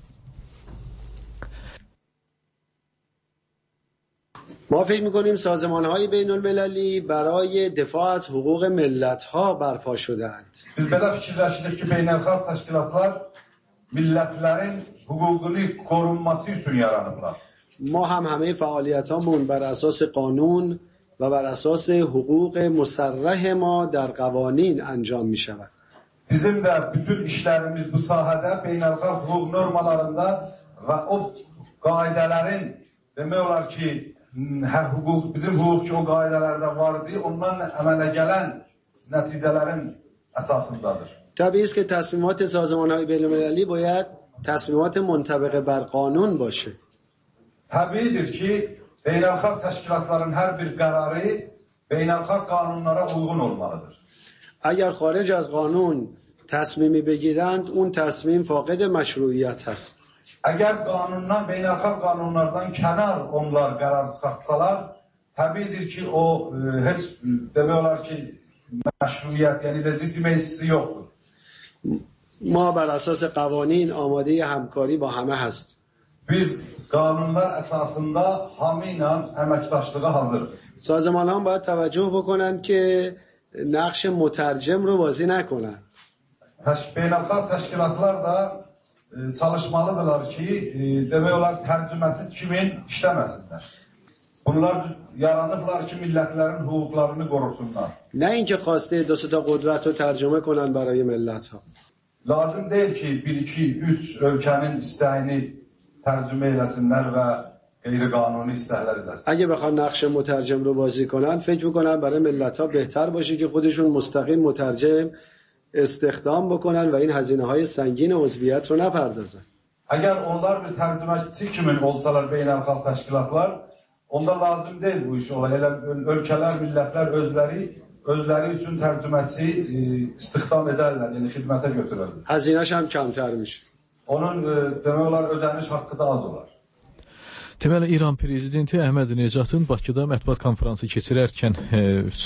ما فکر می‌کنیم سازمان‌های بین‌المللی برای دفاع از حقوق ملت‌ها برپا شده‌اند. Biz belə fikirləşirik ki, beynəlxalq təşkilatlar millətlərin hüququnu qorunması üçün yaranıblar. ما هم همه فعالیتامون بر اساس قانون و بر اساس حقوق مصرح ما در قوانین انجام می‌شود. Bizim də bütün işlərimiz bu sahədə beynəlxalq hüquq normalarında və o qaydələrin demək olar ki, hə, hüquq, bizim hüquqçu o qaydələrdə vardı, ondan əmələ gələn nəticələrin əsasındadır. طبیعی است که تصمیمات سازمان‌های بین‌المللی باید تصمیمات منطبق بر قانون باشه. Təbiidir ki, beynəlxalq təşkilatların hər bir qərarı beynəlxalq qanunlara uyğun olmalıdır. اگر خارج از قانون تصمیمی بگیرند اون تصمیم فاقد مشروعیت هست. Əgər qanundan, beynəlxalq qanunlardan kənar onlar qərar çıxartsalar, təbiidir ki, o e, heç demək olar ki, məşruiyyət, yəni legitimeyisi yoxdur. ما بر اساس قوانین آماده همکاری با همه هست. Biz qanunlar əsasında hamı ilə əməkdaşlığa hazırıq. سازمان‌ها باید توجه بکنند که نقش مترجم رو بازی نکنند. Beynəlxalq təşkilatlar da e, çalışmalıdırlar ki, e, demək olar tərcüməçi kimi işləməsinlər. Bunlar yaranıblar ki, millətlərin hüquqlarını qorusunlar. نه اینکه خواسته دو سه تا قدرت رو ترجمه کنن برای ملت‌ها. Lazım deyil ki, bir, iki, üç ölkənin istəyini tərcümə eləsinlər və qeyri-qanuni istəklər edəsinlər. اگه بخوان نقش مترجم رو بازی کنن فکر می‌کنن برای ملت‌ها بهتر باشه که خودشون مستقیم مترجم استخدام بکنن و این هزینه‌های سنگین عضویت رو نپردازن. Əgər onlar bir tərcüməçi kimi olsalar beynəlxalq təşkilatlar, onda lazım deyil bu iş ola. Elə ölkələr, millətlər özləri özləri üçün tərcüməçi e, istihdam edərlər, yəni xidmətə götürərlər. هزینه‌ش هم کمتر میشه. Onun e, demək olar ödəniş haqqı da az olar. Deməli, İran prezidenti Əhməd Necatın Bakıda mətbuat konfransı keçirərkən e,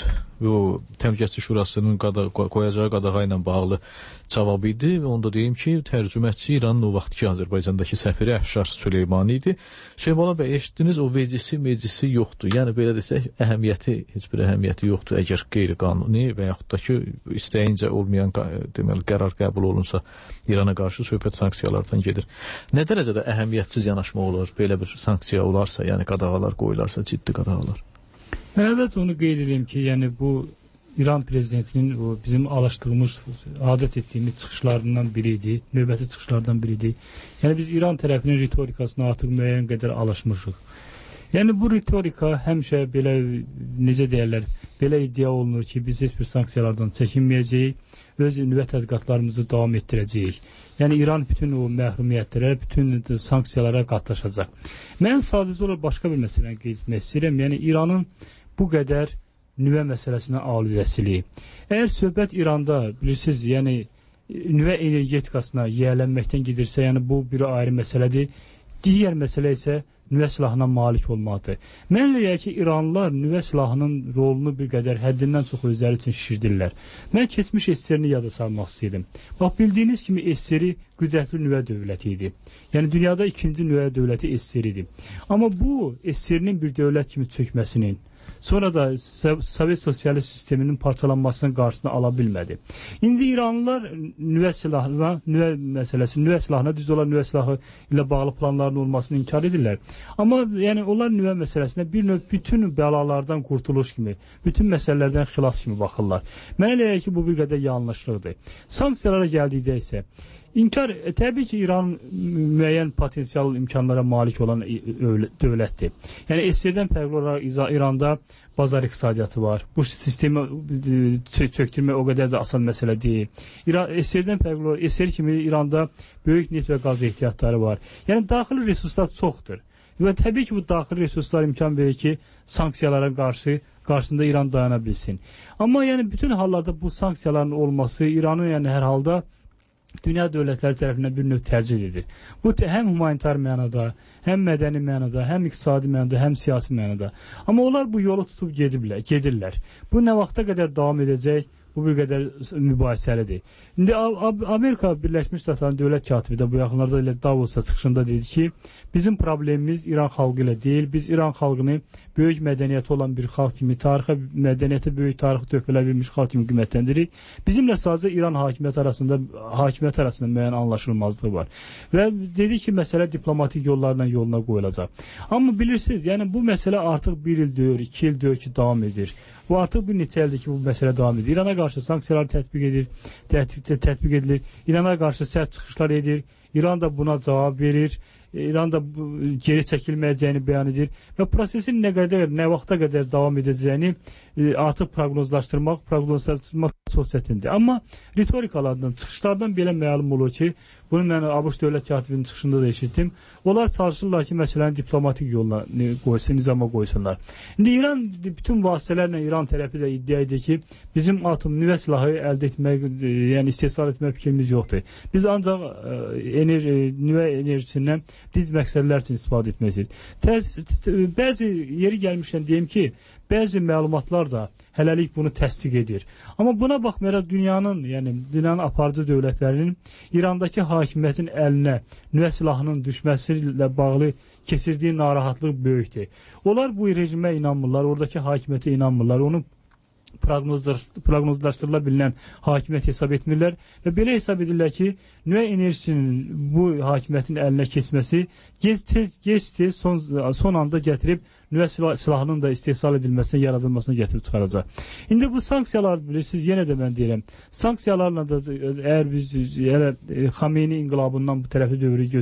bu Təhlükəsizlik Şurasının qada, qoyacağı qadağa ilə bağlı cavab idi. Onda deyim ki, tərcüməçi İranın o vaxtki Azərbaycandakı səfiri Əfşar Süleymani idi. Şeybala bəy, eşitdiniz, o vecisi, mecisi yoxdur. Yəni, belə desək, əhəmiyyəti, heç bir əhəmiyyəti yoxdur. Əgər qeyri-qanuni və yaxud da ki, istəyincə olmayan deməli, qərar qəbul olunsa, İrana qarşı söhbət sanksiyalardan gedir. Nə dərəcədə əhəmiyyətsiz yanaşma olur belə bir sanksiya olarsa, yəni qadağalar qoyularsa, ciddi qadağalar? Mən əvvəlcə onu qeyd edeyim ki, yəni bu İran prezidentinin o bizim alışdığımız, adət etdiyimiz çıxışlarından biri idi, növbəti çıxışlardan biri idi. Yəni biz İran tərəfinin ritorikasına artıq müəyyən qədər alışmışıq. Yəni bu ritorika həmişə belə, necə deyərlər, belə iddia olunur ki, biz heç bir sanksiyalardan çəkinməyəcəyik, öz nüvə tədqiqatlarımızı davam etdirəcəyik. Yəni İran bütün o məhrumiyyətlərə, bütün sanksiyalara qatlaşacaq. Mən sadəcə olaraq başqa bir məsələni qeyd etmək istəyirəm. Yəni İranın bu qədər nüvə məsələsinə aludəsiliyi. Əgər söhbət İranda, bilirsiniz, yəni nüvə energetikasına yiyələnməkdən gedirsə, yəni bu bir ayrı məsələdir. Digər məsələ isə nüvə silahına malik olmalıdır. Mən eləyək ki, İranlılar nüvə silahının rolunu bir qədər həddindən çox özləri üçün şişirdirlər. Mən keçmiş S S R-ni yada salmaq istəyirdim. Bax, bildiyiniz kimi S S R qüdrətli nüvə dövləti idi. Yəni, dünyada ikinci nüvə dövləti S S R idi. Amma bu S S R-nin bir dövlət kimi çökməsinin, sonra da Sovet sosialist sisteminin parçalanmasının qarşısını ala bilmədi. İndi İranlılar nüvə silahına, nüvə məsələsi, nüvə silahına, düz olan nüvə silahı ilə bağlı planların olmasını inkar edirlər. Amma yəni onlar nüvə məsələsinə bir növ bütün bəlalardan qurtuluş kimi, bütün məsələlərdən xilas kimi baxırlar. Mən eləyək ki, bu bir qədər yanlışlıqdır. Sanksiyalara gəldikdə isə İnkar, e, təbii ki, İran müəyyən potensial imkanlara malik olan dövlətdir. Yəni, S S R-dən fərqli olaraq İranda bazar iqtisadiyyatı var. Bu sistemi çöktürmək o qədər də asan məsələ deyil. S S R-dən fərqli olaraq, S S R kimi İranda böyük neft və qaz ehtiyatları var. Yəni, daxili resurslar çoxdur. Və təbii ki, bu daxili resurslar imkan verir ki, sanksiyalara qarşı qarşısında İran dayana bilsin. Amma yəni, bütün hallarda bu sanksiyaların olması İranın yəni, hər halda dünya dövlətləri tərəfindən bir növ təcrid edir. Bu həm humanitar mənada, həm mədəni mənada, həm iqtisadi mənada, həm siyasi mənada. Amma onlar bu yolu tutub gediblər, gedirlər. Bu nə vaxta qədər davam edəcək? Bu bir qədər mübahisəlidir. İndi Amerika Birləşmiş Ştatların dövlət katibi də bu yaxınlarda ilə Davos'a çıxışında dedi ki, bizim problemimiz İran xalqı ilə deyil, biz İran xalqını böyük mədəniyyəti olan bir xalq kimi, tarixə, mədəniyyətə böyük tarixi töhfələr vermiş xalq kimi qiymətləndiririk. Bizimlə sadəcə İran hakimiyyəti arasında hakimiyyət arasında müəyyən anlaşılmazlığı var. Və dedi ki, məsələ diplomatik yollarla yoluna qoyulacaq. Amma bilirsiniz, yəni bu məsələ artıq bir il döyür, iki il döyür ki, davam edir. Bu artıq bir neçə ildir ki, bu məsələ davam edir. İrana qarşı sanksiyalar tətbiq edir, tətbiq edilir. İrana qarşı sərt çıxışlar edir. İran da buna cavab verir. İran da geri çəkilməyəcəyini bəyan edir və prosesin nə qədər, nə vaxta qədər davam edəcəyini artıq proqnozlaşdırmaq, proqnozlaşdırmaq çox çətindir. Amma ritorikalardan, çıxışlardan belə məlum olur ki, bunu mən ABŞ dövlət katibinin çıxışında da eşitdim. Onlar çalışırlar ki, məsələni diplomatik yolla qoysun, nizama qoysunlar. İndi İran bütün vasitələrlə İran tərəfi də iddia edir ki, bizim atom nüvə silahı əldə etmək, yəni istehsal etmək fikrimiz yoxdur. Biz ancaq enerji, nüvə enerjisindən diz məqsədlər üçün istifadə etməkdir. Bəzi yeri gəlmişən deyim ki, bəzi məlumatlar da hələlik bunu təsdiq edir. Amma buna baxmayaraq dünyanın, yəni dünyanın aparıcı dövlətlərinin İrandakı hakimiyyətin əlinə nüvə silahının düşməsi ilə bağlı keçirdiyi narahatlıq böyükdür. Onlar bu rejimə inanmırlar, oradakı hakimiyyətə inanmırlar, onu proqnozlaşdırıla bilinən hakimiyyət hesab etmirlər və belə hesab edirlər ki, nüvə enerjisinin bu hakimiyyətin əlinə keçməsi gec-tez, gec-tez son, son anda gətirib nüvə silahının da istehsal edilməsinə, yaradılmasına gətirib çıxaracaq. İndi bu sanksiyalar bilirsiniz, yenə də mən deyirəm, sanksiyalarla da əgər biz elə Xameyni inqilabından bu tərəfi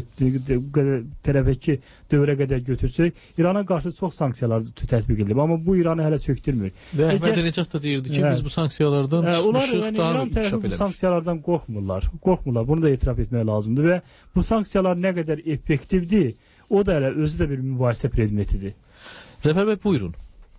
dövrə tərəfəki dövrə qədər götürsək, İrana qarşı çox sanksiyalar tətbiq edilib, amma bu İranı hələ çöktürmür. Və Əhməd Ələcət da deyirdi ki, hə, biz bu sanksiyalardan hə, onlar, çıxmışıq, yəni, daha İran tərəfi bu sanksiyalardan qorxmurlar. Qorxmurlar, bunu da etiraf etmək lazımdır və bu sanksiyalar nə qədər effektivdir, o da hələ özü də bir mübahisə predmetidir. Zəfər bəy, buyurun.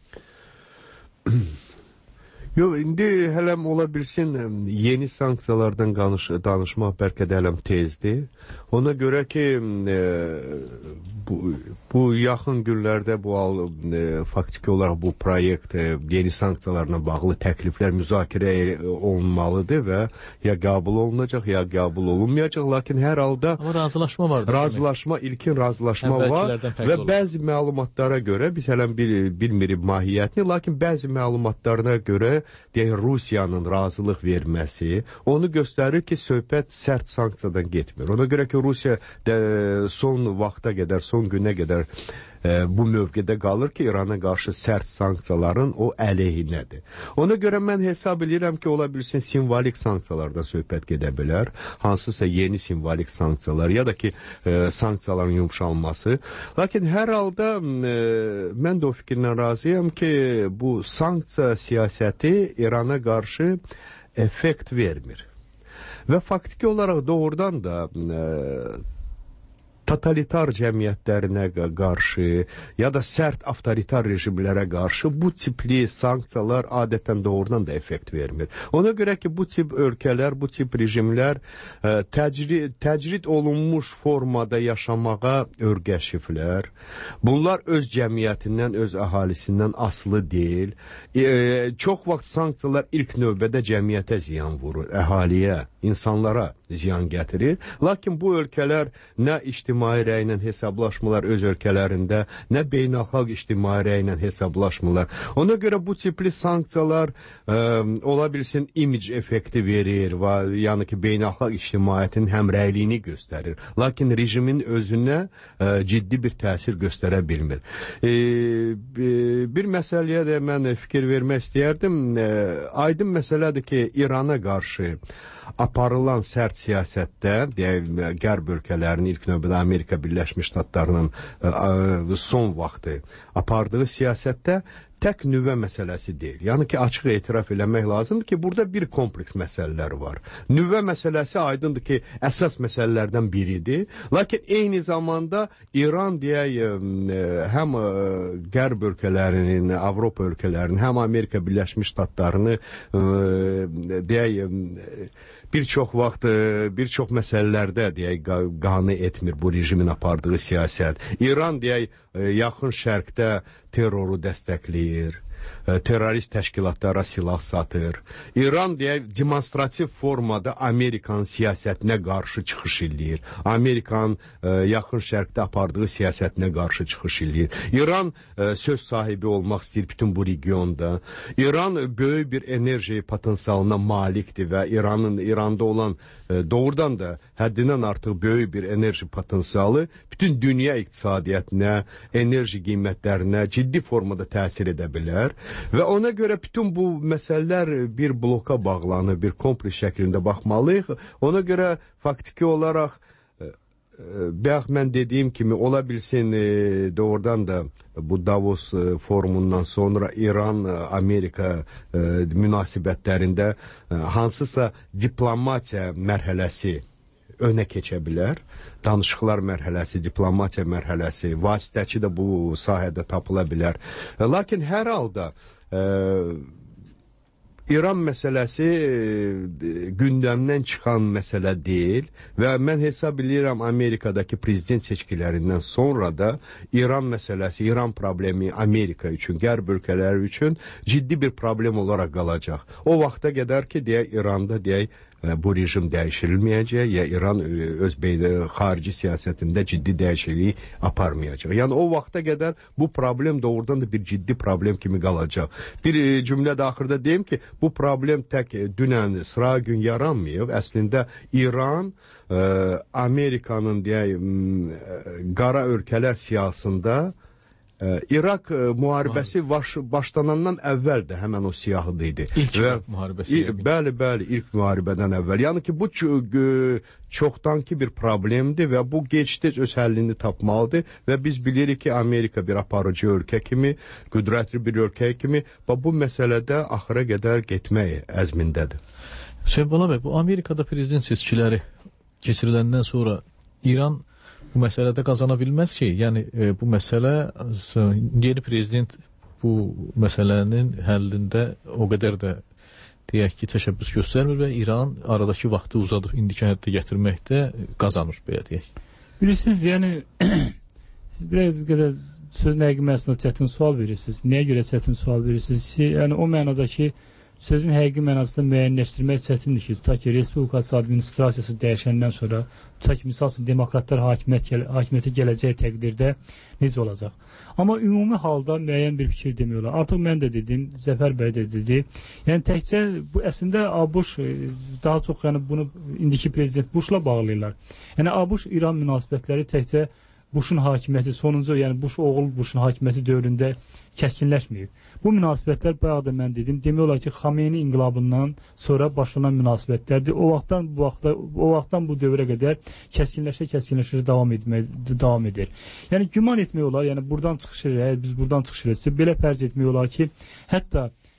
Yox, indi hələm ola bilsin, yeni sanksiyalardan danış, danışmaq bəlkə də hələm tezdir. Ona görə ki, e, bu, bu yaxın günlərdə bu e, faktiki olaraq bu proyekt e, yeni sanksiyalarla bağlı təkliflər müzakirə olunmalıdır və ya qəbul olunacaq, ya qəbul olunmayacaq. Lakin hər halda amma razılaşma vardır. Razılaşma, ilkin razılaşma var və bəzi məlumatlara görə, biz hələm bil, bilmirik mahiyyətini, lakin bəzi məlumatlarına görə deyək, Rusiyanın razılıq verməsi onu göstərir ki, söhbət sərt sanksiyadan getmir. Ona görə ki, Rusiya də son vaxta qədər, son günə qədər e, bu mövqedə qalır ki, İrana qarşı sərt sanksiyaların o əleyhinədir. Ona görə mən hesab edirəm ki, ola bilsin simvolik sanksiyalardan söhbət gedə bilər. Hansısa yeni simvolik sanksiyalar ya da ki, e, sanksiyaların yumşalması. Lakin hər halda e, mən də o fikirlə razıyam ki, bu sanksiya siyasəti İrana qarşı effekt vermir. Və faktiki olaraq doğrudan da e, totalitar cəmiyyətlərinə qarşı ya da sərt avtoritar rejimlərə qarşı bu tipli sanksiyalar adətən doğrudan da effekt vermir. Ona görə ki, bu tip ölkələr, bu tip rejimlər ə, təcrid, təcrid olunmuş formada yaşamağa örgəşiblər. Bunlar öz cəmiyyətindən, öz əhalisindən asılı deyil. E, çox vaxt sanksiyalar ilk növbədə cəmiyyətə ziyan vurur, əhaliyə, insanlara ziyan gətirir. Lakin bu ölkələr nə ictimai rəylə hesablaşmırlar öz ölkələrində, nə beynəlxalq ictimai rəylə hesablaşmırlar. Ona görə bu tipli sanksiyalar ə, ola bilsin image effekti verir və yəni ki, beynəlxalq ictimaiyyətin həmrəyliyini göstərir. Lakin rejimin özünə ə, ciddi bir təsir göstərə bilmir. E, bir məsələyə də mən fikir vermək istəyərdim. E, aydın məsələdir ki, İrana qarşı aparılan sərt siyasətdə, deyək, qərb ölkələrinin ilk növbədə Amerika Birləşmiş Ştatlarının son vaxtı apardığı siyasətdə tək nüvə məsələsi deyil. Yəni ki, açıq etiraf eləmək lazımdır ki, burada bir kompleks məsələlər var. Nüvə məsələsi aydındır ki, əsas məsələlərdən biridir. Lakin eyni zamanda İran deyək, həm qərb ölkələrinin, Avropa ölkələrinin, həm Amerika Birləşmiş Ştatlarını deyək, bir çox vaxt, bir çox məsələlərdə deyək, qane etmir bu rejimin apardığı siyasət. İran deyək, yaxın şərqdə terroru dəstəkləyir, terrorist təşkilatlara silah satır. İran deyək, demonstrativ formada Amerikanın siyasətinə qarşı çıxış eləyir. Amerikanın yaxın şərqdə apardığı siyasətinə qarşı çıxış eləyir. İran söz sahibi olmaq istəyir bütün bu regionda. İran böyük bir enerji potensialına malikdir və İranın İranda olan doğrudan da həddindən artıq böyük bir enerji potensialı bütün dünya iqtisadiyyatına, enerji qiymətlərinə ciddi formada təsir edə bilər. Və ona görə bütün bu məsələlər bir bloka bağlanır, bir kompleks şəklində baxmalıyıq. Ona görə faktiki olaraq bayaq mən dediyim kimi ola bilsin doğrudan da bu Davos forumundan sonra İran-Amerika münasibətlərində hansısa diplomatiya mərhələsi önə keçə bilər. Danışıqlar mərhələsi, diplomatiya mərhələsi, vasitəçi də bu sahədə tapıla bilər. Lakin hər halda e, İran məsələsi gündəmdən çıxan məsələ deyil və mən hesab edirəm Amerikadakı prezident seçkilərindən sonra da İran məsələsi, İran problemi Amerika üçün, qərb ölkələri üçün ciddi bir problem olaraq qalacaq. O vaxta qədər ki, deyək, İranda deyək, bu rejim dəyişirilməyəcək, ya İran öz xarici siyasətində ciddi dəyişikliyi aparmayacaq. Yəni o vaxta qədər bu problem doğrudan da bir ciddi problem kimi qalacaq. Bir cümlə də axırda deyim ki, bu problem tək dünən sıra gün yaranmayıb. Əslində İran ə, Amerikanın deyək, qara ölkələr siyasında İraq müharibəsi baş, başlanandan əvvəl də həmən o siyahıdı idi. İlk və, müharibəsi. Bəli, bəli, ilk müharibədən əvvəl. Yəni ki, bu çoxdanki bir problemdir və bu gec-tez öz həllini tapmalıdır və biz bilirik ki, Amerika bir aparıcı ölkə kimi, qüdrətli bir ölkə kimi bu məsələdə axıra qədər getmək əzmindədir. Hüseyin Bala bəy, bu Amerikada prezident seçkiləri keçiriləndən sonra İran bu məsələdə qazana bilməz ki, yəni e, bu məsələ, yeni prezident bu məsələnin həllində o qədər də deyək ki, təşəbbüs göstərmir və İran aradakı vaxtı uzadıb indiki həddə gətirməkdə qazanır, belə deyək. Bilirsiniz, yəni siz bir qədər söz nəqi məsələsində çətin sual verirsiniz. Nəyə görə çətin sual verirsiniz? Yəni o mənada ki, sözün həqiqi mənasında müəyyənləşdirmək çətindir ki, tutaq ki, Respublikası administrasiyası dəyişəndən sonra, tutaq ki, misal üçün demokratlar hakimiyyət, hakimiyyətə gələcək təqdirdə necə olacaq? Amma ümumi halda müəyyən bir fikir demək olar. Artıq mən də dedim, Zəfər bəy də dedi. Yəni təkcə bu əslində ABŞ daha çox yəni bunu indiki prezident Bushla bağlayırlar. Yəni ABŞ-İran münasibətləri təkcə Bushun hakimiyyəti sonuncu, yəni Bush oğul Bushun hakimiyyəti dövründə kəskinləşməyib. Bu münasibətlər bayaq da mən dedim, demək olar ki, Xameyni inqilabından sonra başlanan münasibətlərdir. O vaxtdan bu vaxtda, o vaxtdan bu dövrə qədər kəskinləşə kəskinləşə davam etmək davam edir. Yəni güman etmək olar, yəni buradan çıxış edək, biz buradan çıxış edək. Belə fərz etmək olar ki, hətta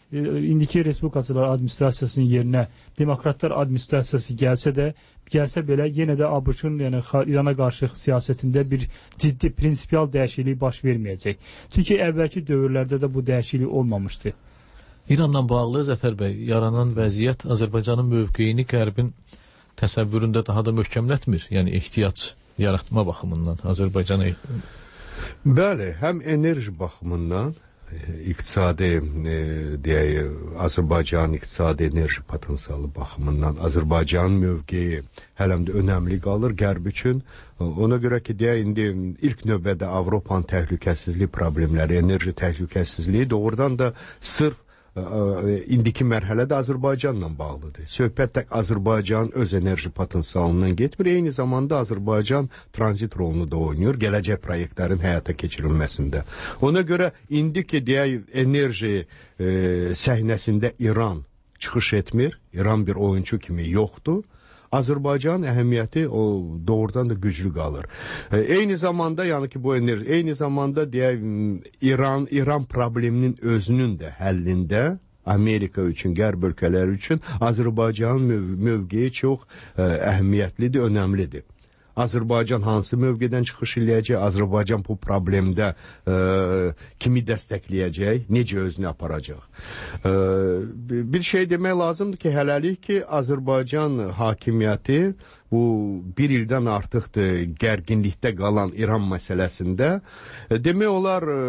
indiki Respublikaçılar administrasiyasının yerinə demokratlar administrasiyası gəlsə də, gəlsə belə yenə də ABŞ-ın yəni İrana qarşı siyasətində bir ciddi prinsipial dəyişiklik baş verməyəcək. Çünki əvvəlki dövrlərdə də bu dəyişiklik olmamışdı. İranla bağlı Zəfər bəy, yaranan vəziyyət Azərbaycanın mövqeyini Qərbin təsəvvüründə daha da möhkəmlətmir. Yəni ehtiyac yaratma baxımından Azərbaycana. Bəli, həm enerji baxımından iqtisadi e, deyək, Azərbaycanın iqtisadi enerji potensialı baxımından Azərbaycanın mövqeyi hələm də önəmli qalır Qərb üçün. Ona görə ki, deyək, indi ilk növbədə Avropanın təhlükəsizlik problemləri, enerji təhlükəsizliyi doğrudan da sırf indiki mərhələdə Azərbaycanla bağlıdır. Söhbət tək Azərbaycanın öz enerji potensialından getmir. Eyni zamanda Azərbaycan tranzit rolunu da oynayır gələcək proyektlərin həyata keçirilməsində. Ona görə indiki deyək, enerji e, səhnəsində İran çıxış etmir. İran bir oyunçu kimi yoxdur. Azərbaycanın əhəmiyyəti o doğrudan da güclü qalır. E, eyni zamanda yəni ki bu enerji, eyni zamanda deyək İran İran probleminin özünün də həllində Amerika üçün, Qərb ölkələri üçün Azərbaycanın möv mövqeyi çox e, əhəmiyyətlidir, önəmlidir. Azərbaycan hansı mövqedən çıxış eləyəcək, Azərbaycan bu problemdə e, kimi dəstəkləyəcək, necə özünü aparacaq. E, bir şey demək lazımdır ki, hələlik ki, Azərbaycan hakimiyyəti bu bir ildən artıqdır gərginlikdə qalan İran məsələsində e, demək olar e,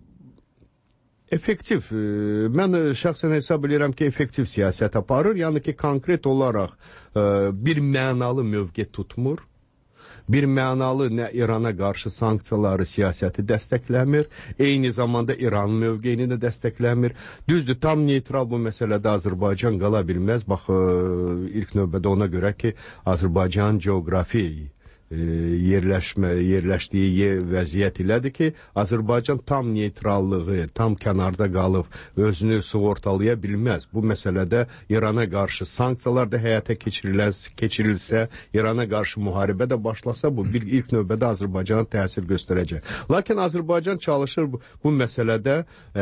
effektiv, e, mən şəxsən hesab edirəm ki, effektiv siyasət aparır, yəni ki, konkret olaraq e, bir mənalı mövqe tutmur. Bir mənalı nə İrana qarşı sanksiyaları, siyasəti dəstəkləmir, eyni zamanda İranın mövqeyini də dəstəkləmir. Düzdür, tam neytral bu məsələdə Azərbaycan qala bilməz. Bax, ilk növbədə ona görə ki, Azərbaycan coğrafi yerləşmə, yerləşdiyi yer, vəziyyət ilədir ki, Azərbaycan tam neytrallığı, tam kənarda qalıb özünü sığortalaya bilməz. Bu məsələdə İrana qarşı sanksiyalar da həyata keçirilsə, İrana qarşı müharibə də başlasa, bu bir ilk növbədə Azərbaycana təsir göstərəcək. Lakin Azərbaycan çalışır bu, bu məsələdə e,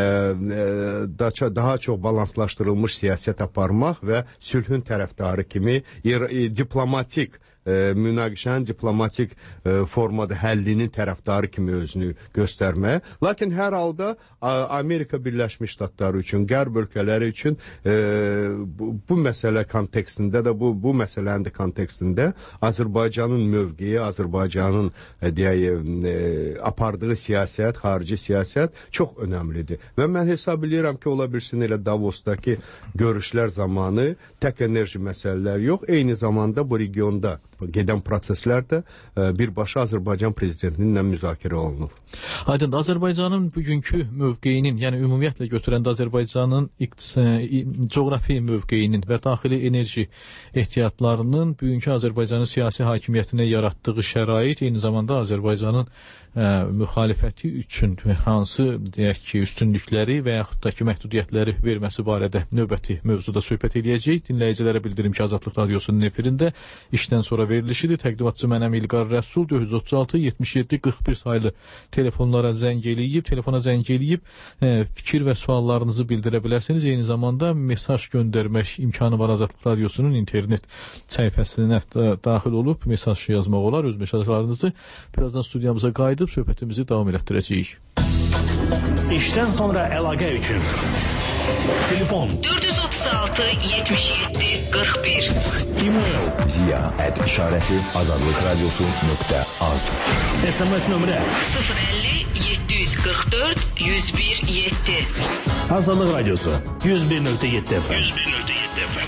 e, daha çox balanslaşdırılmış siyasət aparmaq və sülhün tərəfdarı kimi e, diplomatik E, münaqişənin diplomatik e, formada həllinin tərəfdarı kimi özünü göstərməyə. Lakin hər halda a, Amerika Birləşmiş Ştatları üçün, Qərb ölkələri üçün e, bu, bu məsələ kontekstində də, bu, bu məsələnin də kontekstində Azərbaycanın mövqeyi, Azərbaycanın e, deyək, e, apardığı siyasət, xarici siyasət çox önəmlidir. Və mən hesab edirəm ki, ola bilsin elə Davosdakı görüşlər zamanı tək enerji məsələləri yox, eyni zamanda bu regionda gedən proseslər də birbaşa Azərbaycan prezidentinin müzakirə olunur. Aydın, Azərbaycanın bugünkü mövqeyinin, yəni ümumiyyətlə götürəndə Azərbaycanın coğrafi mövqeyinin və daxili enerji ehtiyatlarının bugünkü Azərbaycanın siyasi hakimiyyətinə yaratdığı şərait, eyni zamanda Azərbaycanın ə, müxalifəti üçün hansı deyək ki, üstünlükləri və yaxud da ki, məhdudiyyətləri verməsi barədə növbəti mövzuda söhbət edəcəyik. Dinləyicilərə bildirim ki, Azadlıq Radiosunun efirində işdən sonra verilişidir. Təqdimatçı mənəm İlqar Rəsul dörd yüz otuz altı yetmiş yeddi qırx bir saylı telefonlara zəng eləyib, telefona zəng eləyib e, fikir və suallarınızı bildirə bilərsiniz. Eyni zamanda mesaj göndərmək imkanı var Azadlıq Radiosunun internet səhifəsinə da, daxil olub mesaj yazmaq olar. Öz mesajlarınızı birazdan studiyamıza qayıdıb söhbətimizi davam elətdirəcəyik. İşdən sonra əlaqə üçün telefon dörd yüz otuz altı yetmiş yeddi qırx bir. E-mail ziya at işarəsi azadlıqradiosu nöqtə az. S M S nömrə sıfır əlli yeddi yüz qırx dörd yüz bir yeddi. Azadlıq Radiosu yüz bir nöqtə yeddi F M. yüz bir nöqtə yeddi F M.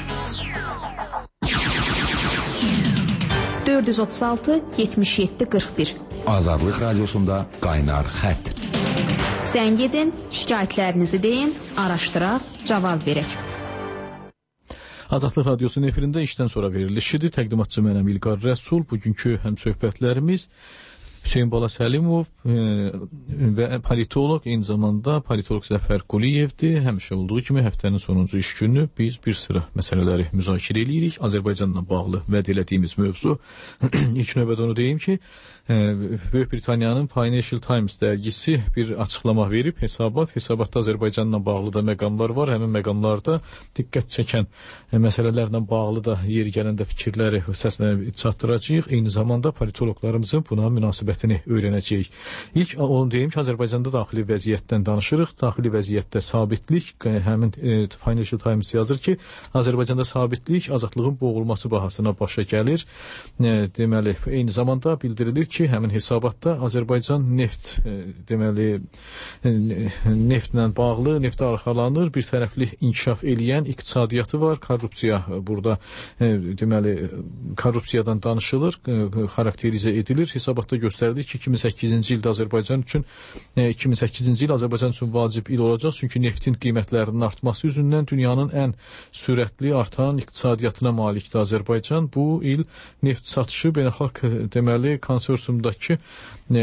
dörd yüz otuz altı yetmiş yeddi qırx bir. Azadlıq Radiosunda qaynar xətt. Zəng edin, şikayətlərinizi deyin, araşdıraq, cavab verək. Azadlıq Radiosunun efirində işdən sonra verilişidir. Təqdimatçı mənəm İlqar Rəsul. Bugünkü həm söhbətlərimiz Hüseyn Bala Səlimov e, və politoloq, eyni zamanda politoloq Zəfər Quliyevdir. Həmişə olduğu kimi həftənin sonuncu iş günü biz bir sıra məsələləri müzakirə edirik. Azərbaycanla bağlı vəd elədiyimiz mövzu. İlk növbədə onu deyim ki, e, Böyük Britaniyanın Financial Times dərgisi bir açıqlama verib, hesabat. Hesabatda Azərbaycanla bağlı da məqamlar var. Həmin məqamlarda diqqət çəkən e, məsələlərlə bağlı da yeri gələndə fikirləri səslə çatdıracağıq. Eyni zamanda politoloqlarımızın buna münasibətini öyrənəcəyik. İlk onu deyim ki, Azərbaycanda daxili vəziyyətdən danışırıq. Daxili vəziyyətdə sabitlik, həmin e, Financial Times yazır ki, Azərbaycanda sabitlik azadlığın boğulması bahasına başa gəlir. E, deməli, eyni zamanda bildirilir ki, həmin hesabatda Azərbaycan neft, e, deməli, e, neftlə bağlı, neftə arxalanır, bir tərəfli inkişaf eləyən iqtisadiyyatı var, korrupsiya burada, e, deməli, korrupsiyadan danışılır, e, xarakterizə edilir. Hesabatda göstərilir ki, iki min səkkizinci ildə Azərbaycan üçün, e, iki min səkkizinci il Azərbaycan üçün vacib il olacaq, çünki neftin qiymətlərinin artması üzündən dünyanın ən sürətli artan iqtisadiyyatına malikdir Azərbaycan. Bu il neft satışı beynəlxalq deməli konsorsiyumdakı e,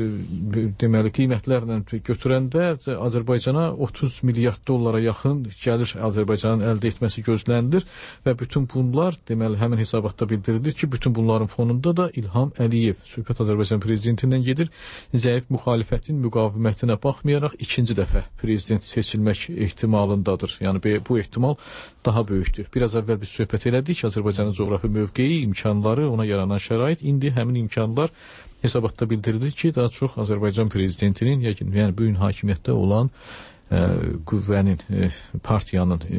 deməli qiymətlərlə götürəndə Azərbaycana otuz milyard dollara yaxın gəlir Azərbaycanın əldə etməsi gözlənilir və bütün bunlar deməli həmin hesabatda bildirilir ki, bütün bunların fonunda da İlham Əliyev, söhbət Azərbaycan prezidentindən gedir. Zəif müxalifətin müqavimətinə baxmayaraq ikinci dəfə prezident seçilmək ehtimalındadır. Yəni bu ehtimal daha böyükdür. Biraz əvvəl biz söhbət elədik, Azərbaycanın coğrafi mövqeyi, imkanları, ona yaranan şərait. İndi həmin imkanlar hesabatda bildirilir ki, daha çox Azərbaycan prezidentinin, yəni bu gün hakimiyyətdə olan e, qüvvənin, e, partiyanın e,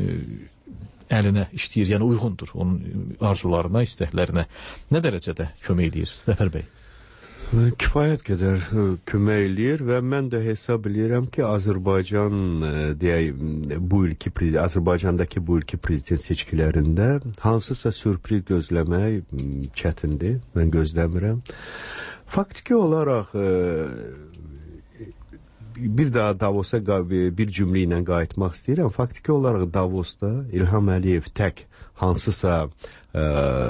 əlinə işləyir, yəni uyğundur onun arzularına, istəklərinə. Nə dərəcədə kömək edir Zəfər bəy? Kifayət qədər kömək eləyir və mən də hesab edirəm ki, Azərbaycan deyək, bu ilki Azərbaycandakı bu ilki prezident seçkilərində hansısa sürpriz gözləmək çətindir. Mən gözləmirəm. Faktiki olaraq bir daha Davosa bir cümlə ilə qayıtmaq istəyirəm. Faktiki olaraq Davosda İlham Əliyev tək hansısa ə,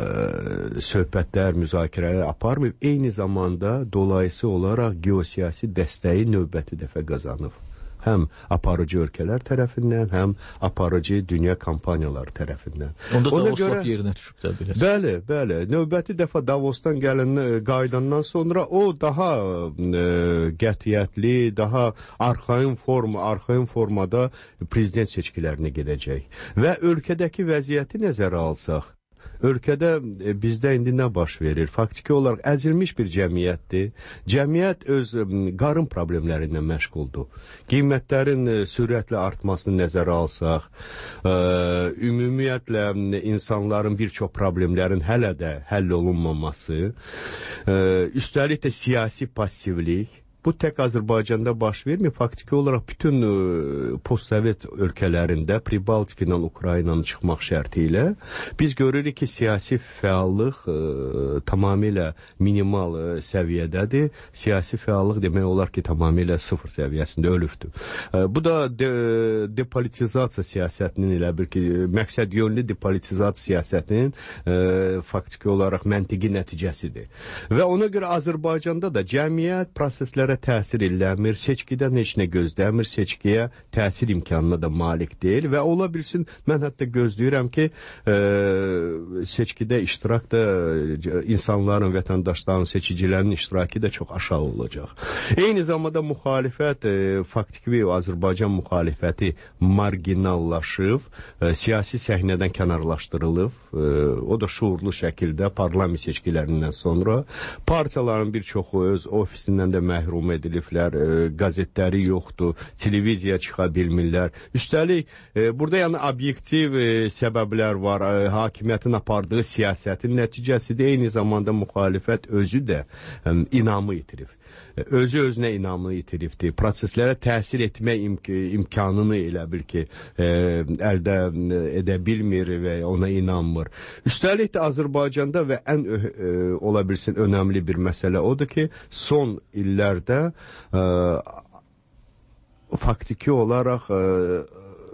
söhbətlər, müzakirələr aparmayıb, eyni zamanda dolayısı olaraq geosiyasi dəstəyi növbəti dəfə qazanıb. Həm aparıcı ölkələr tərəfindən, həm aparıcı dünya kampaniyaları tərəfindən. Onda Davos görə... lap yerinə düşüb də biraz. Bəli, bəli. Növbəti dəfə Davosdan gələn qayıdandan sonra o daha e, qətiyyətli, daha arxain forma, arxain formada prezident seçkilərinə gedəcək. Və ölkədəki vəziyyəti nəzərə alsaq, ölkədə e, bizdə indi nə baş verir? Faktiki olaraq əzilmiş bir cəmiyyətdir. Cəmiyyət öz e, qarın problemlərindən məşğuldur. Qiymətlərin e, sürətlə artmasını nəzərə alsaq, e, ümumiyyətlə e, insanların bir çox problemlərin hələ də həll olunmaması, e, üstəlik də siyasi passivlik, bu tək Azərbaycanda baş vermir. Faktiki olaraq bütün e, postsovet ölkələrində Pribaltikidən Ukraynanın çıxmaq şərti ilə biz görürük ki, siyasi fəallıq e, tamamilə minimal e, səviyyədədir. Siyasi fəallıq demək olar ki, tamamilə sıfır səviyyəsində ölübdür. E, bu da de, depolitizasiya siyasətinin elə bir ki, məqsəd yönlü depolitizasiya siyasətinin e, faktiki olaraq məntiqi nəticəsidir. Və ona görə Azərbaycanda da cəmiyyət proseslərə təsir eləmir, seçkidən heç nə gözləmir, seçkiyə təsir imkanına da malik deyil və ola bilsin, mən hətta gözləyirəm ki, e, seçkidə iştirak da insanların, vətəndaşların, seçicilərin iştirakı da çox aşağı olacaq. Eyni zamanda müxalifət, e, faktiki Azərbaycan müxalifəti marginallaşıb, e, siyasi səhnədən kənarlaşdırılıb, e, o da şuurlu şəkildə parlament seçkilərindən sonra partiyaların bir çoxu öz ofisindən də məhrum ediliblər, e, qazetləri yoxdur, televiziya çıxa bilmirlər. Üstəlik, e, burada yəni obyektiv e, səbəblər var, e, hakimiyyətin apardığı siyasətin nəticəsidir, eyni zamanda müxalifət özü də e, inamı itirib. Özü özünə inamını itiribdir. Proseslərə təsir etmək imk imkanını elə bil ki, e, əldə edə bilmir və ona inanmır. Üstəlik də Azərbaycanda və ən e, ola bilsin önəmli bir məsələ odur ki, son illərdə e, faktiki olaraq e,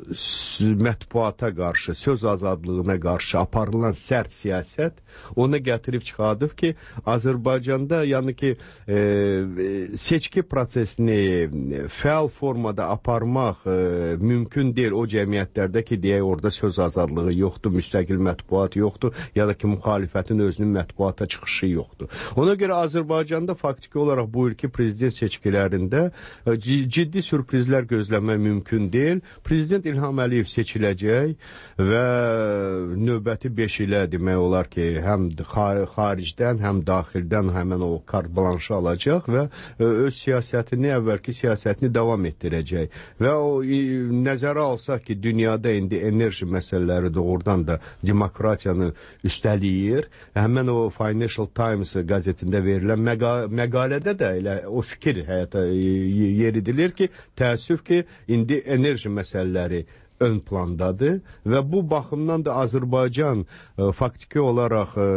mətbuata qarşı, söz azadlığına qarşı aparılan sərt siyasət ona gətirib çıxardıb ki, Azərbaycanda yəni ki, e, seçki prosesini fəal formada aparmaq e, mümkün deyil o cəmiyyətlərdə ki, deyək orada söz azadlığı yoxdur, müstəqil mətbuat yoxdur, ya da ki, müxalifətin özünün mətbuata çıxışı yoxdur. Ona görə Azərbaycanda faktiki olaraq bu ilki prezident seçkilərində ciddi sürprizlər gözləmək mümkün deyil. Prezident İlham Əliyev seçiləcək və növbəti beş ilə demək olar ki, həm xaricdən, həm daxildən həmən o kart blanşı alacaq və öz siyasətini, əvvəlki siyasətini davam etdirəcək. Və o nəzərə alsaq ki, dünyada indi enerji məsələləri doğrudan da demokratiyanı üstəliyir. Həmən o Financial Times qəzetində verilən məqa məqalədə də elə o fikir həyata yeridilir ki, təəssüf ki, indi enerji məsələləri ön plandadır və bu baxımdan da Azərbaycan e, faktiki olaraq e,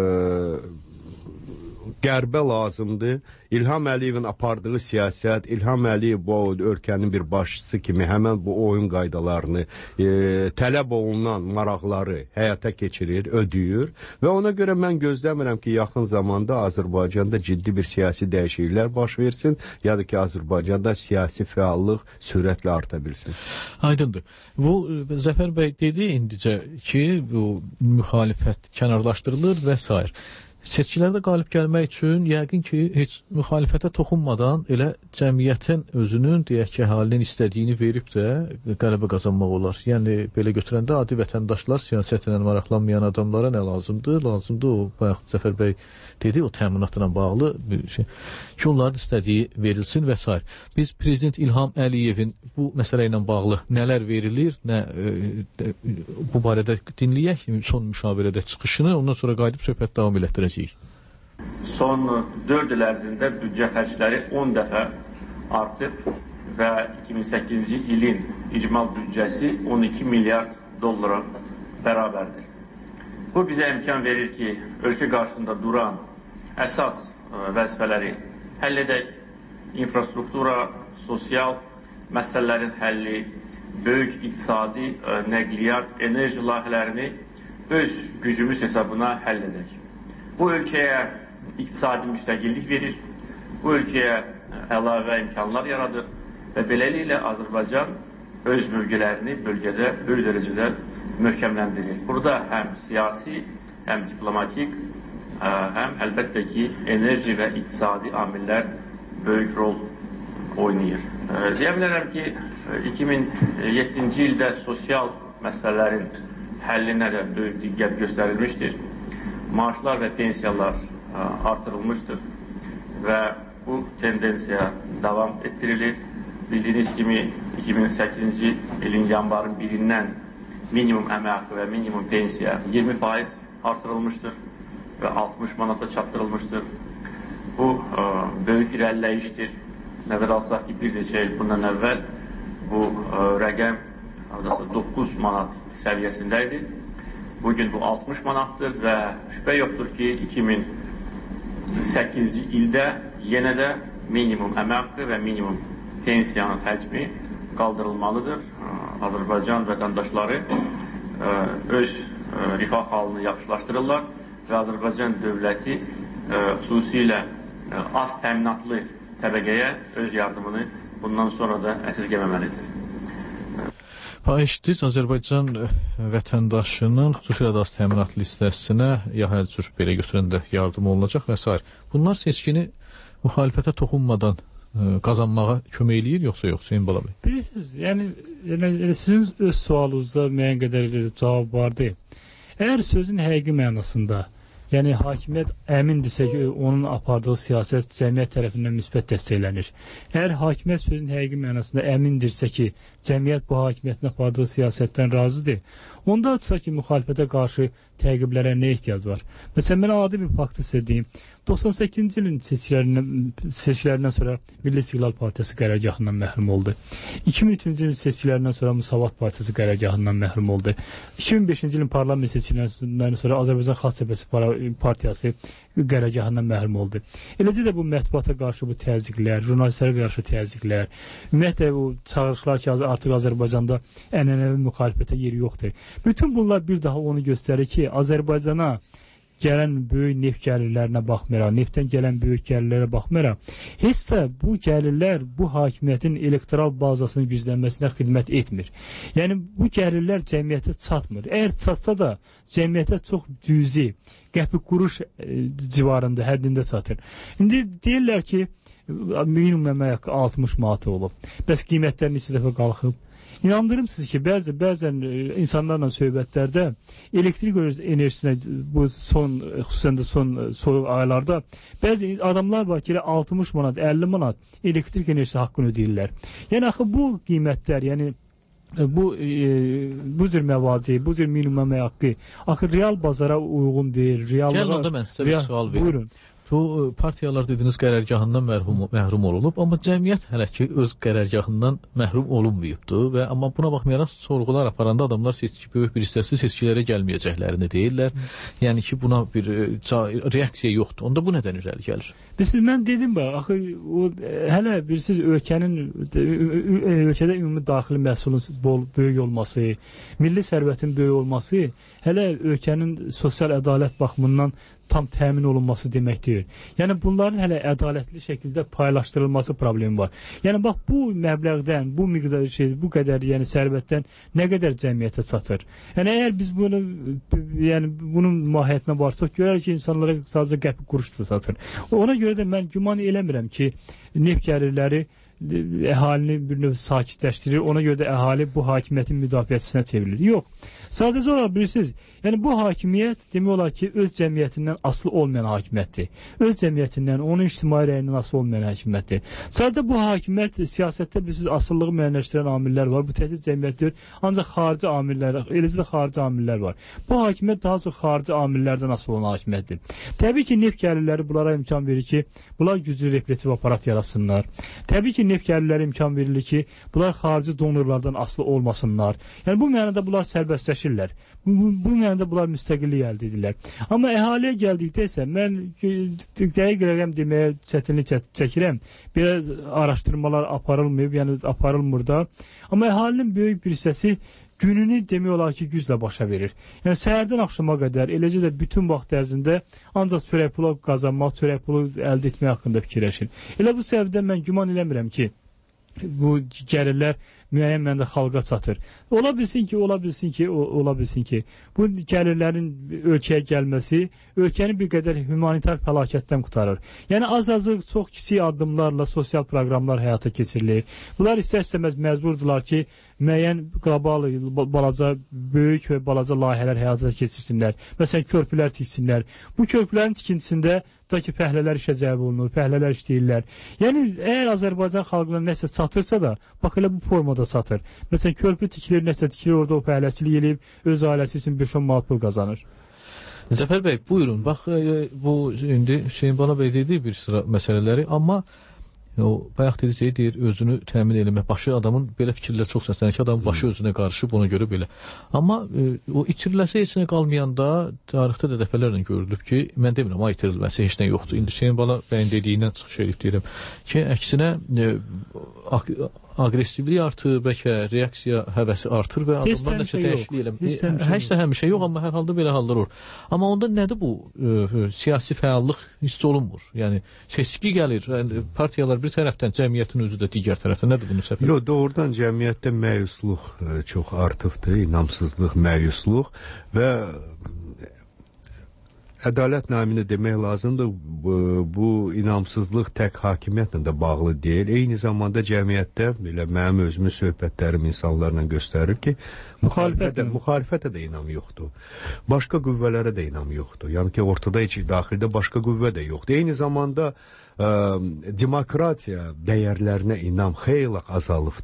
qərbə lazımdır. İlham Əliyevin apardığı siyasət, İlham Əliyev bu ölkənin bir başçısı kimi həmən bu oyun qaydalarını, e, tələb olunan maraqları həyata keçirir, ödəyir və ona görə mən gözləmirəm ki, yaxın zamanda Azərbaycanda ciddi bir siyasi dəyişikliklər baş versin, ya da ki, Azərbaycanda siyasi fəallıq sürətlə arta bilsin. Aydındır. Bu, Zəfər bəy dedi indicə ki, bu müxalifət kənarlaşdırılır və s. Seçkilərdə qalib gəlmək üçün yəqin ki, heç müxalifətə toxunmadan elə cəmiyyətin özünün, deyək ki, əhalinin istədiyini verib də qələbə qazanmaq olar. Yəni, belə götürəndə adi vətəndaşlar siyasətlə maraqlanmayan adamlara nə lazımdır? Lazımdır o, bayaq Zəfər bəy dedi, o təminatla bağlı bir şey ki, onların istədiyi verilsin və s. Biz Prezident İlham Əliyevin bu məsələ ilə bağlı nələr verilir, nə e, bu barədə dinləyək, son müşavirədə çıxışını, ondan sonra qayıdıb söhbət davam elətdirəcək. Son dörd il ərzində büdcə xərcləri on dəfə artıb və iki min səkkizinci ilin icmal büdcəsi on iki milyard dollara bərabərdir. Bu bizə imkan verir ki, ölkə qarşısında duran əsas vəzifələri həll edək, infrastruktura, sosial məsələlərin həlli, böyük iqtisadi, nəqliyyat, enerji layihələrini öz gücümüz hesabına həll edək. Bu ölkəyə iqtisadi müstəqillik verir, bu ölkəyə əlavə imkanlar yaradır və beləliklə Azərbaycan öz mövqelərini bölgədə böyük dərəcədə möhkəmləndirir. Burada həm siyasi, həm diplomatik, həm əlbəttə ki, enerji və iqtisadi amillər böyük rol oynayır. Deyə bilərəm ki, iki min yeddinci ildə sosial məsələlərin həllinə də böyük diqqət göstərilmişdir. Maaşlar və pensiyalar artırılmışdır və bu tendensiya davam etdirilir. Bildiyiniz kimi iki min səkkizinci ilin yanvarın birindən minimum əmək haqqı və minimum pensiya iyirmi faiz artırılmışdır və altmış manata çatdırılmışdır. Bu böyük irəliləyişdir. Nəzər alsaq ki, bir neçə il bundan əvvəl bu rəqəm doqquz manat səviyyəsindəydi. Bugün bu altmış manatdır və şübhə yoxdur ki, iki min səkkizinci ildə yenə də minimum əmək haqqı və minimum pensiyanın həcmi qaldırılmalıdır. Azərbaycan vətəndaşları öz rifah halını yaxşılaşdırırlar və Azərbaycan dövləti xüsusilə az təminatlı təbəqəyə öz yardımını bundan sonra da əsirgəməməlidir. Eşitdiniz, Azərbaycan vətəndaşının xüsusilə də az təminatlı hissəsinə ya hər cür belə götürəndə yardım olunacaq və s. Bunlar seçkini müxalifətə toxunmadan ə, qazanmağa kömək eləyir, yoxsa yox, Hüseyin Bala bəy? Bilirsiniz, yəni, yəni sizin öz sualınızda müəyyən qədər cavab vardı. Əgər sözün həqiqi mənasında, yəni hakimiyyət əmindirsə ki, onun apardığı siyasət cəmiyyət tərəfindən müsbət dəstəklənir. Əgər hakimiyyət sözün həqiqi mənasında əmindirsə ki, cəmiyyət bu hakimiyyətin apardığı siyasətdən razıdır, onda tutaq ki, müxalifətə qarşı təqiblərə nə ehtiyac var? Məsələn, mən adi bir faktı sizə deyim. doxsan səkkizinci ilin seçkilərindən, seçkilərindən sonra Milli İstiqlal Partiyası qərargahından məhrum oldu. iki min üçüncü ilin seçkilərindən sonra Müsavat Partiyası qərargahından məhrum oldu. iki min beşinci ilin parlament seçkilərindən sonra Azərbaycan Xalq Cəbhəsi Partiyası qərargahından məhrum oldu. Eləcə də bu mətbuata qarşı bu təzyiqlər, jurnalistlərə qarşı təzyiqlər, ümumiyyətlə bu çağırışlar ki, artıq Azərbaycanda ənənəvi müxalifətə yeri yoxdur. Bütün bunlar bir daha onu göstərir ki, Azərbaycana gələn böyük neft gəlirlərinə baxmayaraq, neftdən gələn böyük gəlirlərə baxmayaraq, heç də bu gəlirlər bu hakimiyyətin elektoral bazasının güclənməsinə xidmət etmir. Yəni, bu gəlirlər cəmiyyətə çatmır. Əgər çatsa da, cəmiyyətə çox cüzi, qəpik quruş e, civarında, həddində çatır. İndi deyirlər ki, minimum əmək haqqı altmış manatı olub. Bəs qiymətlər neçə dəfə qalxıb? İnandırım siz ki, bəzi, bəzən insanlarla söhbətlərdə elektrik enerjisinə bu son, xüsusən də son soyuq aylarda bəzi adamlar var ki, altmış manat, əlli manat elektrik enerjisi haqqını ödəyirlər. Yəni, axı bu qiymətlər, yəni bu e, bu cür məvacib, bu cür minimum əmək haqqı axı real bazara uyğun deyil. Reallara, Gəlin onda mən sizə bir sual verim. Buyurun. Bu partiyalar dediniz qərargahından məhrum, məhrum olunub, amma cəmiyyət hələ ki öz qərargahından məhrum olunmayıbdır və amma buna baxmayaraq sorğular aparanda adamlar seçki, böyük bir hissəsi seçkilərə gəlməyəcəklərini deyirlər. Yəni ki, buna bir reaksiya yoxdur. Onda bu nədən irəli gəlir? Bilirsiniz, mən dedim bax, axı o, hələ bilirsiniz, ölkənin ölkədə ümumi daxili məhsulun bol, böyük olması, milli sərvətin böyük olması hələ ölkənin sosial ədalət baxımından tam təmin olunması demək deyil. Yəni, bunların hələ ədalətli şəkildə paylaşdırılması problemi var. Yəni, bax, bu məbləğdən, bu miqdar şey, bu qədər, yəni sərvətdən nə qədər cəmiyyətə çatır? Yəni, əgər biz bunu, yəni, bunun mahiyyətinə varsaq, görər ki, insanlara sadəcə qəpik quruş da çatır. Ona görə də mən güman eləmirəm ki, neft gəlirləri əhalini bir növ sakitləşdirir, ona görə də əhali bu hakimiyyətin müdafiəçisinə çevrilir. Yox, sadəcə olaraq bilirsiniz, yəni bu hakimiyyət demək olar ki, öz cəmiyyətindən asılı olmayan hakimiyyətdir. Öz cəmiyyətindən, onun ictimai rəyindən asılı olmayan hakimiyyətdir. Sadəcə bu hakimiyyət siyasətdə bilirsiniz, asıllığı müəyyənləşdirən amillər var, bu təsir cəmiyyətdir, ancaq xarici amillər, eləcə də xarici amillər var. Bu hakimiyyət daha çox xarici amillərdən asılı olan hakimiyyətdir. Təbii ki, neft gəlirləri bunlara imkan verir ki, bunlar güclü repressiv aparat yaratsınlar. Təbii ki, neft gəlirləri imkan verilir ki, bunlar xarici donorlardan asılı olmasınlar. Yəni, bu mənada bunlar sərbəstləşirlər. Bu, bu mənada bunlar müstəqillik əldə edirlər. Amma əhaliyə gəldikdə isə mən dəqiq rəqəm deməyə çətinlik çəkirəm. Biraz araşdırmalar aparılmayıb, yəni aparılmır da. Amma əhalinin böyük bir hissəsi gününü demək olar ki, güclə başa verir. Yəni, səhərdən axşama qədər, eləcə də bütün vaxt ərzində ancaq çörək pulu qazanmaq, çörək pulu əldə etmək haqqında fikirləşir. Elə bu səbəbdən mən güman eləmirəm ki, bu gəlirlər müəyyən məndə xalqa çatır. Ola bilsin ki, ola bilsin ki, ola bilsin ki, bu gəlirlərin ölkəyə gəlməsi ölkəni bir qədər humanitar fəlakətdən qurtarır. Yəni, az-azı çox kiçik addımlarla sosial proqramlar həyata keçirilir. Bunlar istər-istəməz məcburdular ki, müəyyən qlobal, balaca, böyük və balaca layihələr həyata keçirsinlər. Məsələn, körpülər tiksinlər. Bu körpülərin tikintisində tutaq ki, fəhlələr işə cəlb olunur, fəhlələr işləyirlər. Yəni, əgər Azərbaycan xalqına nəsə çatırsa da, bax elə bu formada çatır. Məsələn, körpü tikilir, nəsə tikilir, orada o fəhləçilik eləyib, öz ailəsi üçün bir şon manat pul qazanır. Zəfər bəy, buyurun. Bax, bu indi Hüseyin Bala bəy dedi bir sıra məsələləri, amma o bayaq dediyəcək deyir, özünü təmin eləmək, başı adamın belə fikirlər çox səslənir ki, adamın başı özünə qarışıb, ona görə belə. Amma e, o itiriləsə heç nə qalmayanda tarixdə də dəfələrlə görülüb ki, mən demirəm, ha itirilməsə heç nə yoxdur. İndi Hüseyin Bala bəyin dediyindən çıxış edib deyirəm ki, əksinə e, aqressivlik artır, bəlkə reaksiya həvəsi artır və adamlar nəsə dəyişiklik eləmir. Heç də həmişə yox, amma hər halda belə hallar olur. Amma onda nədir bu e, siyasi fəallıq hiss olunmur? Yəni, seçki gəlir, yəni, partiyalar bir tərəfdən, cəmiyyətin özü də digər tərəfdən. Nədir bunun səbəbi? Yox, doğrudan cəmiyyətdə məyusluq e, çox artıbdır, inamsızlıq, məyusluq və ədalət naminə demək lazımdır, bu, bu inamsızlıq tək hakimiyyətlə də bağlı deyil. Eyni zamanda cəmiyyətdə, belə mənim özümün söhbətlərim insanlarla göstərir ki, müxalifətə, müxalifətə də inam yoxdur. Başqa qüvvələrə də inam yoxdur. Yəni ki, ortada heç daxildə başqa qüvvə də yoxdur. Eyni zamanda ə, demokratiya dəyərlərinə inam xeyli azalıbdır.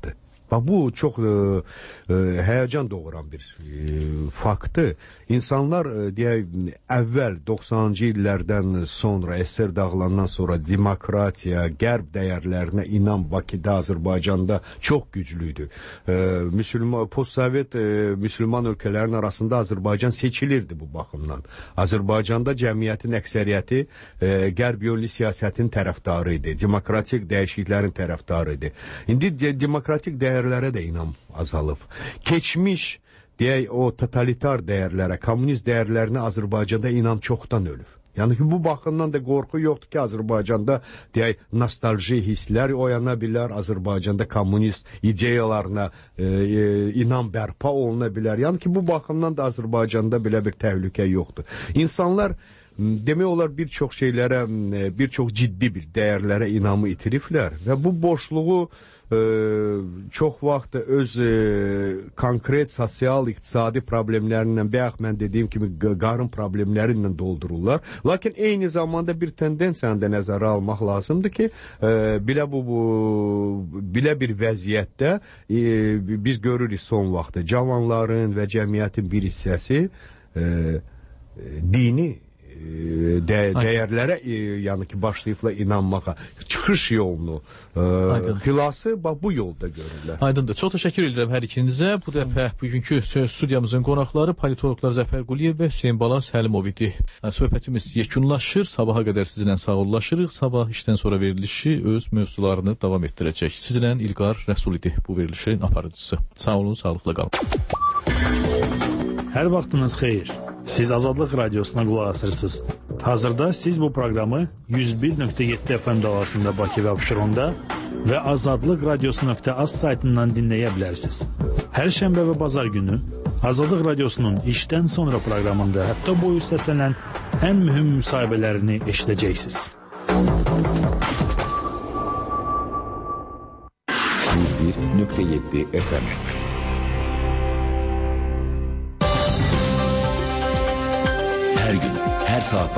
Bax, bu çox e, e, həyəcan doğuran bir e, faktdır. İnsanlar e, deyək, əvvəl doxsanıncı illərdən sonra, S S R dağılandan sonra demokratiya, qərb dəyərlərinə inam Bakıda, Azərbaycanda çox güclüydü. E, Müslüman, postsovet e, Müslüman ölkələrin arasında Azərbaycan seçilirdi bu baxımdan. Azərbaycanda cəmiyyətin əksəriyyəti e, qərb yönlü siyasətin tərəfdarı idi, demokratik dəyişikliklərin tərəfdarı idi. İndi de demokratik dəyərlərə də inam azalıb. Keçmiş deyək, o totalitar dəyərlərə, kommunist dəyərlərinə Azərbaycanda inam çoxdan ölüb. Yəni ki, bu baxımdan da qorxu yoxdur ki, Azərbaycanda deyək, nostalji hisslər oyana bilər, Azərbaycanda kommunist ideyalarına e, e, inam bərpa oluna bilər. Yəni ki, bu baxımdan da Azərbaycanda belə bir təhlükə yoxdur. İnsanlar demək olar bir çox şeylərə, bir çox ciddi bir dəyərlərə inamı itiriblər və bu boşluğu e, çox vaxt öz e, konkret sosial, iqtisadi problemlərindən, bayaq mən dediyim kimi qarın problemlərindən doldururlar. Lakin eyni zamanda bir tendensiyanı da nəzərə almaq lazımdır ki, e, belə bu, bu belə bir vəziyyətdə e, biz görürük son vaxtda cavanların və cəmiyyətin bir hissəsi e, dini Də, dəyərlərə e, yəni ki, başlayıblar inanmağa, çıxış yolunu e, xilası bax, bu yolda görürlər. Aydındır. Çox təşəkkür edirəm hər ikinizə. Bu dəfə bugünkü studiyamızın qonaqları politologlar Zəfər Quliyev və Hüseyn Balaz Həlimov idi. Söhbətimiz yekunlaşır. Sabaha qədər sizinlə sağollaşırıq. Sabah işdən sonra verilişi öz mövzularını davam etdirəcək. Sizinlə İlqar Rəsul idi bu verilişin aparıcısı. Sağ olun, sağlıqla qalın. Hər vaxtınız xeyir. Siz Azadlıq Radiosuna qulaq asırsınız. Hazırda siz bu proqramı yüz bir nöqtə yeddi F M dalğasında Bakı və Abşeronda və azadlıq radiosu nöqtə az saytından dinləyə bilərsiniz. Hər şənbə və bazar günü Azadlıq Radiosunun işdən sonra proqramında həftə boyu səslənən ən mühüm müsahibələrini eşidəcəksiniz. yüz bir nöqtə yeddi F M Her gün, her saat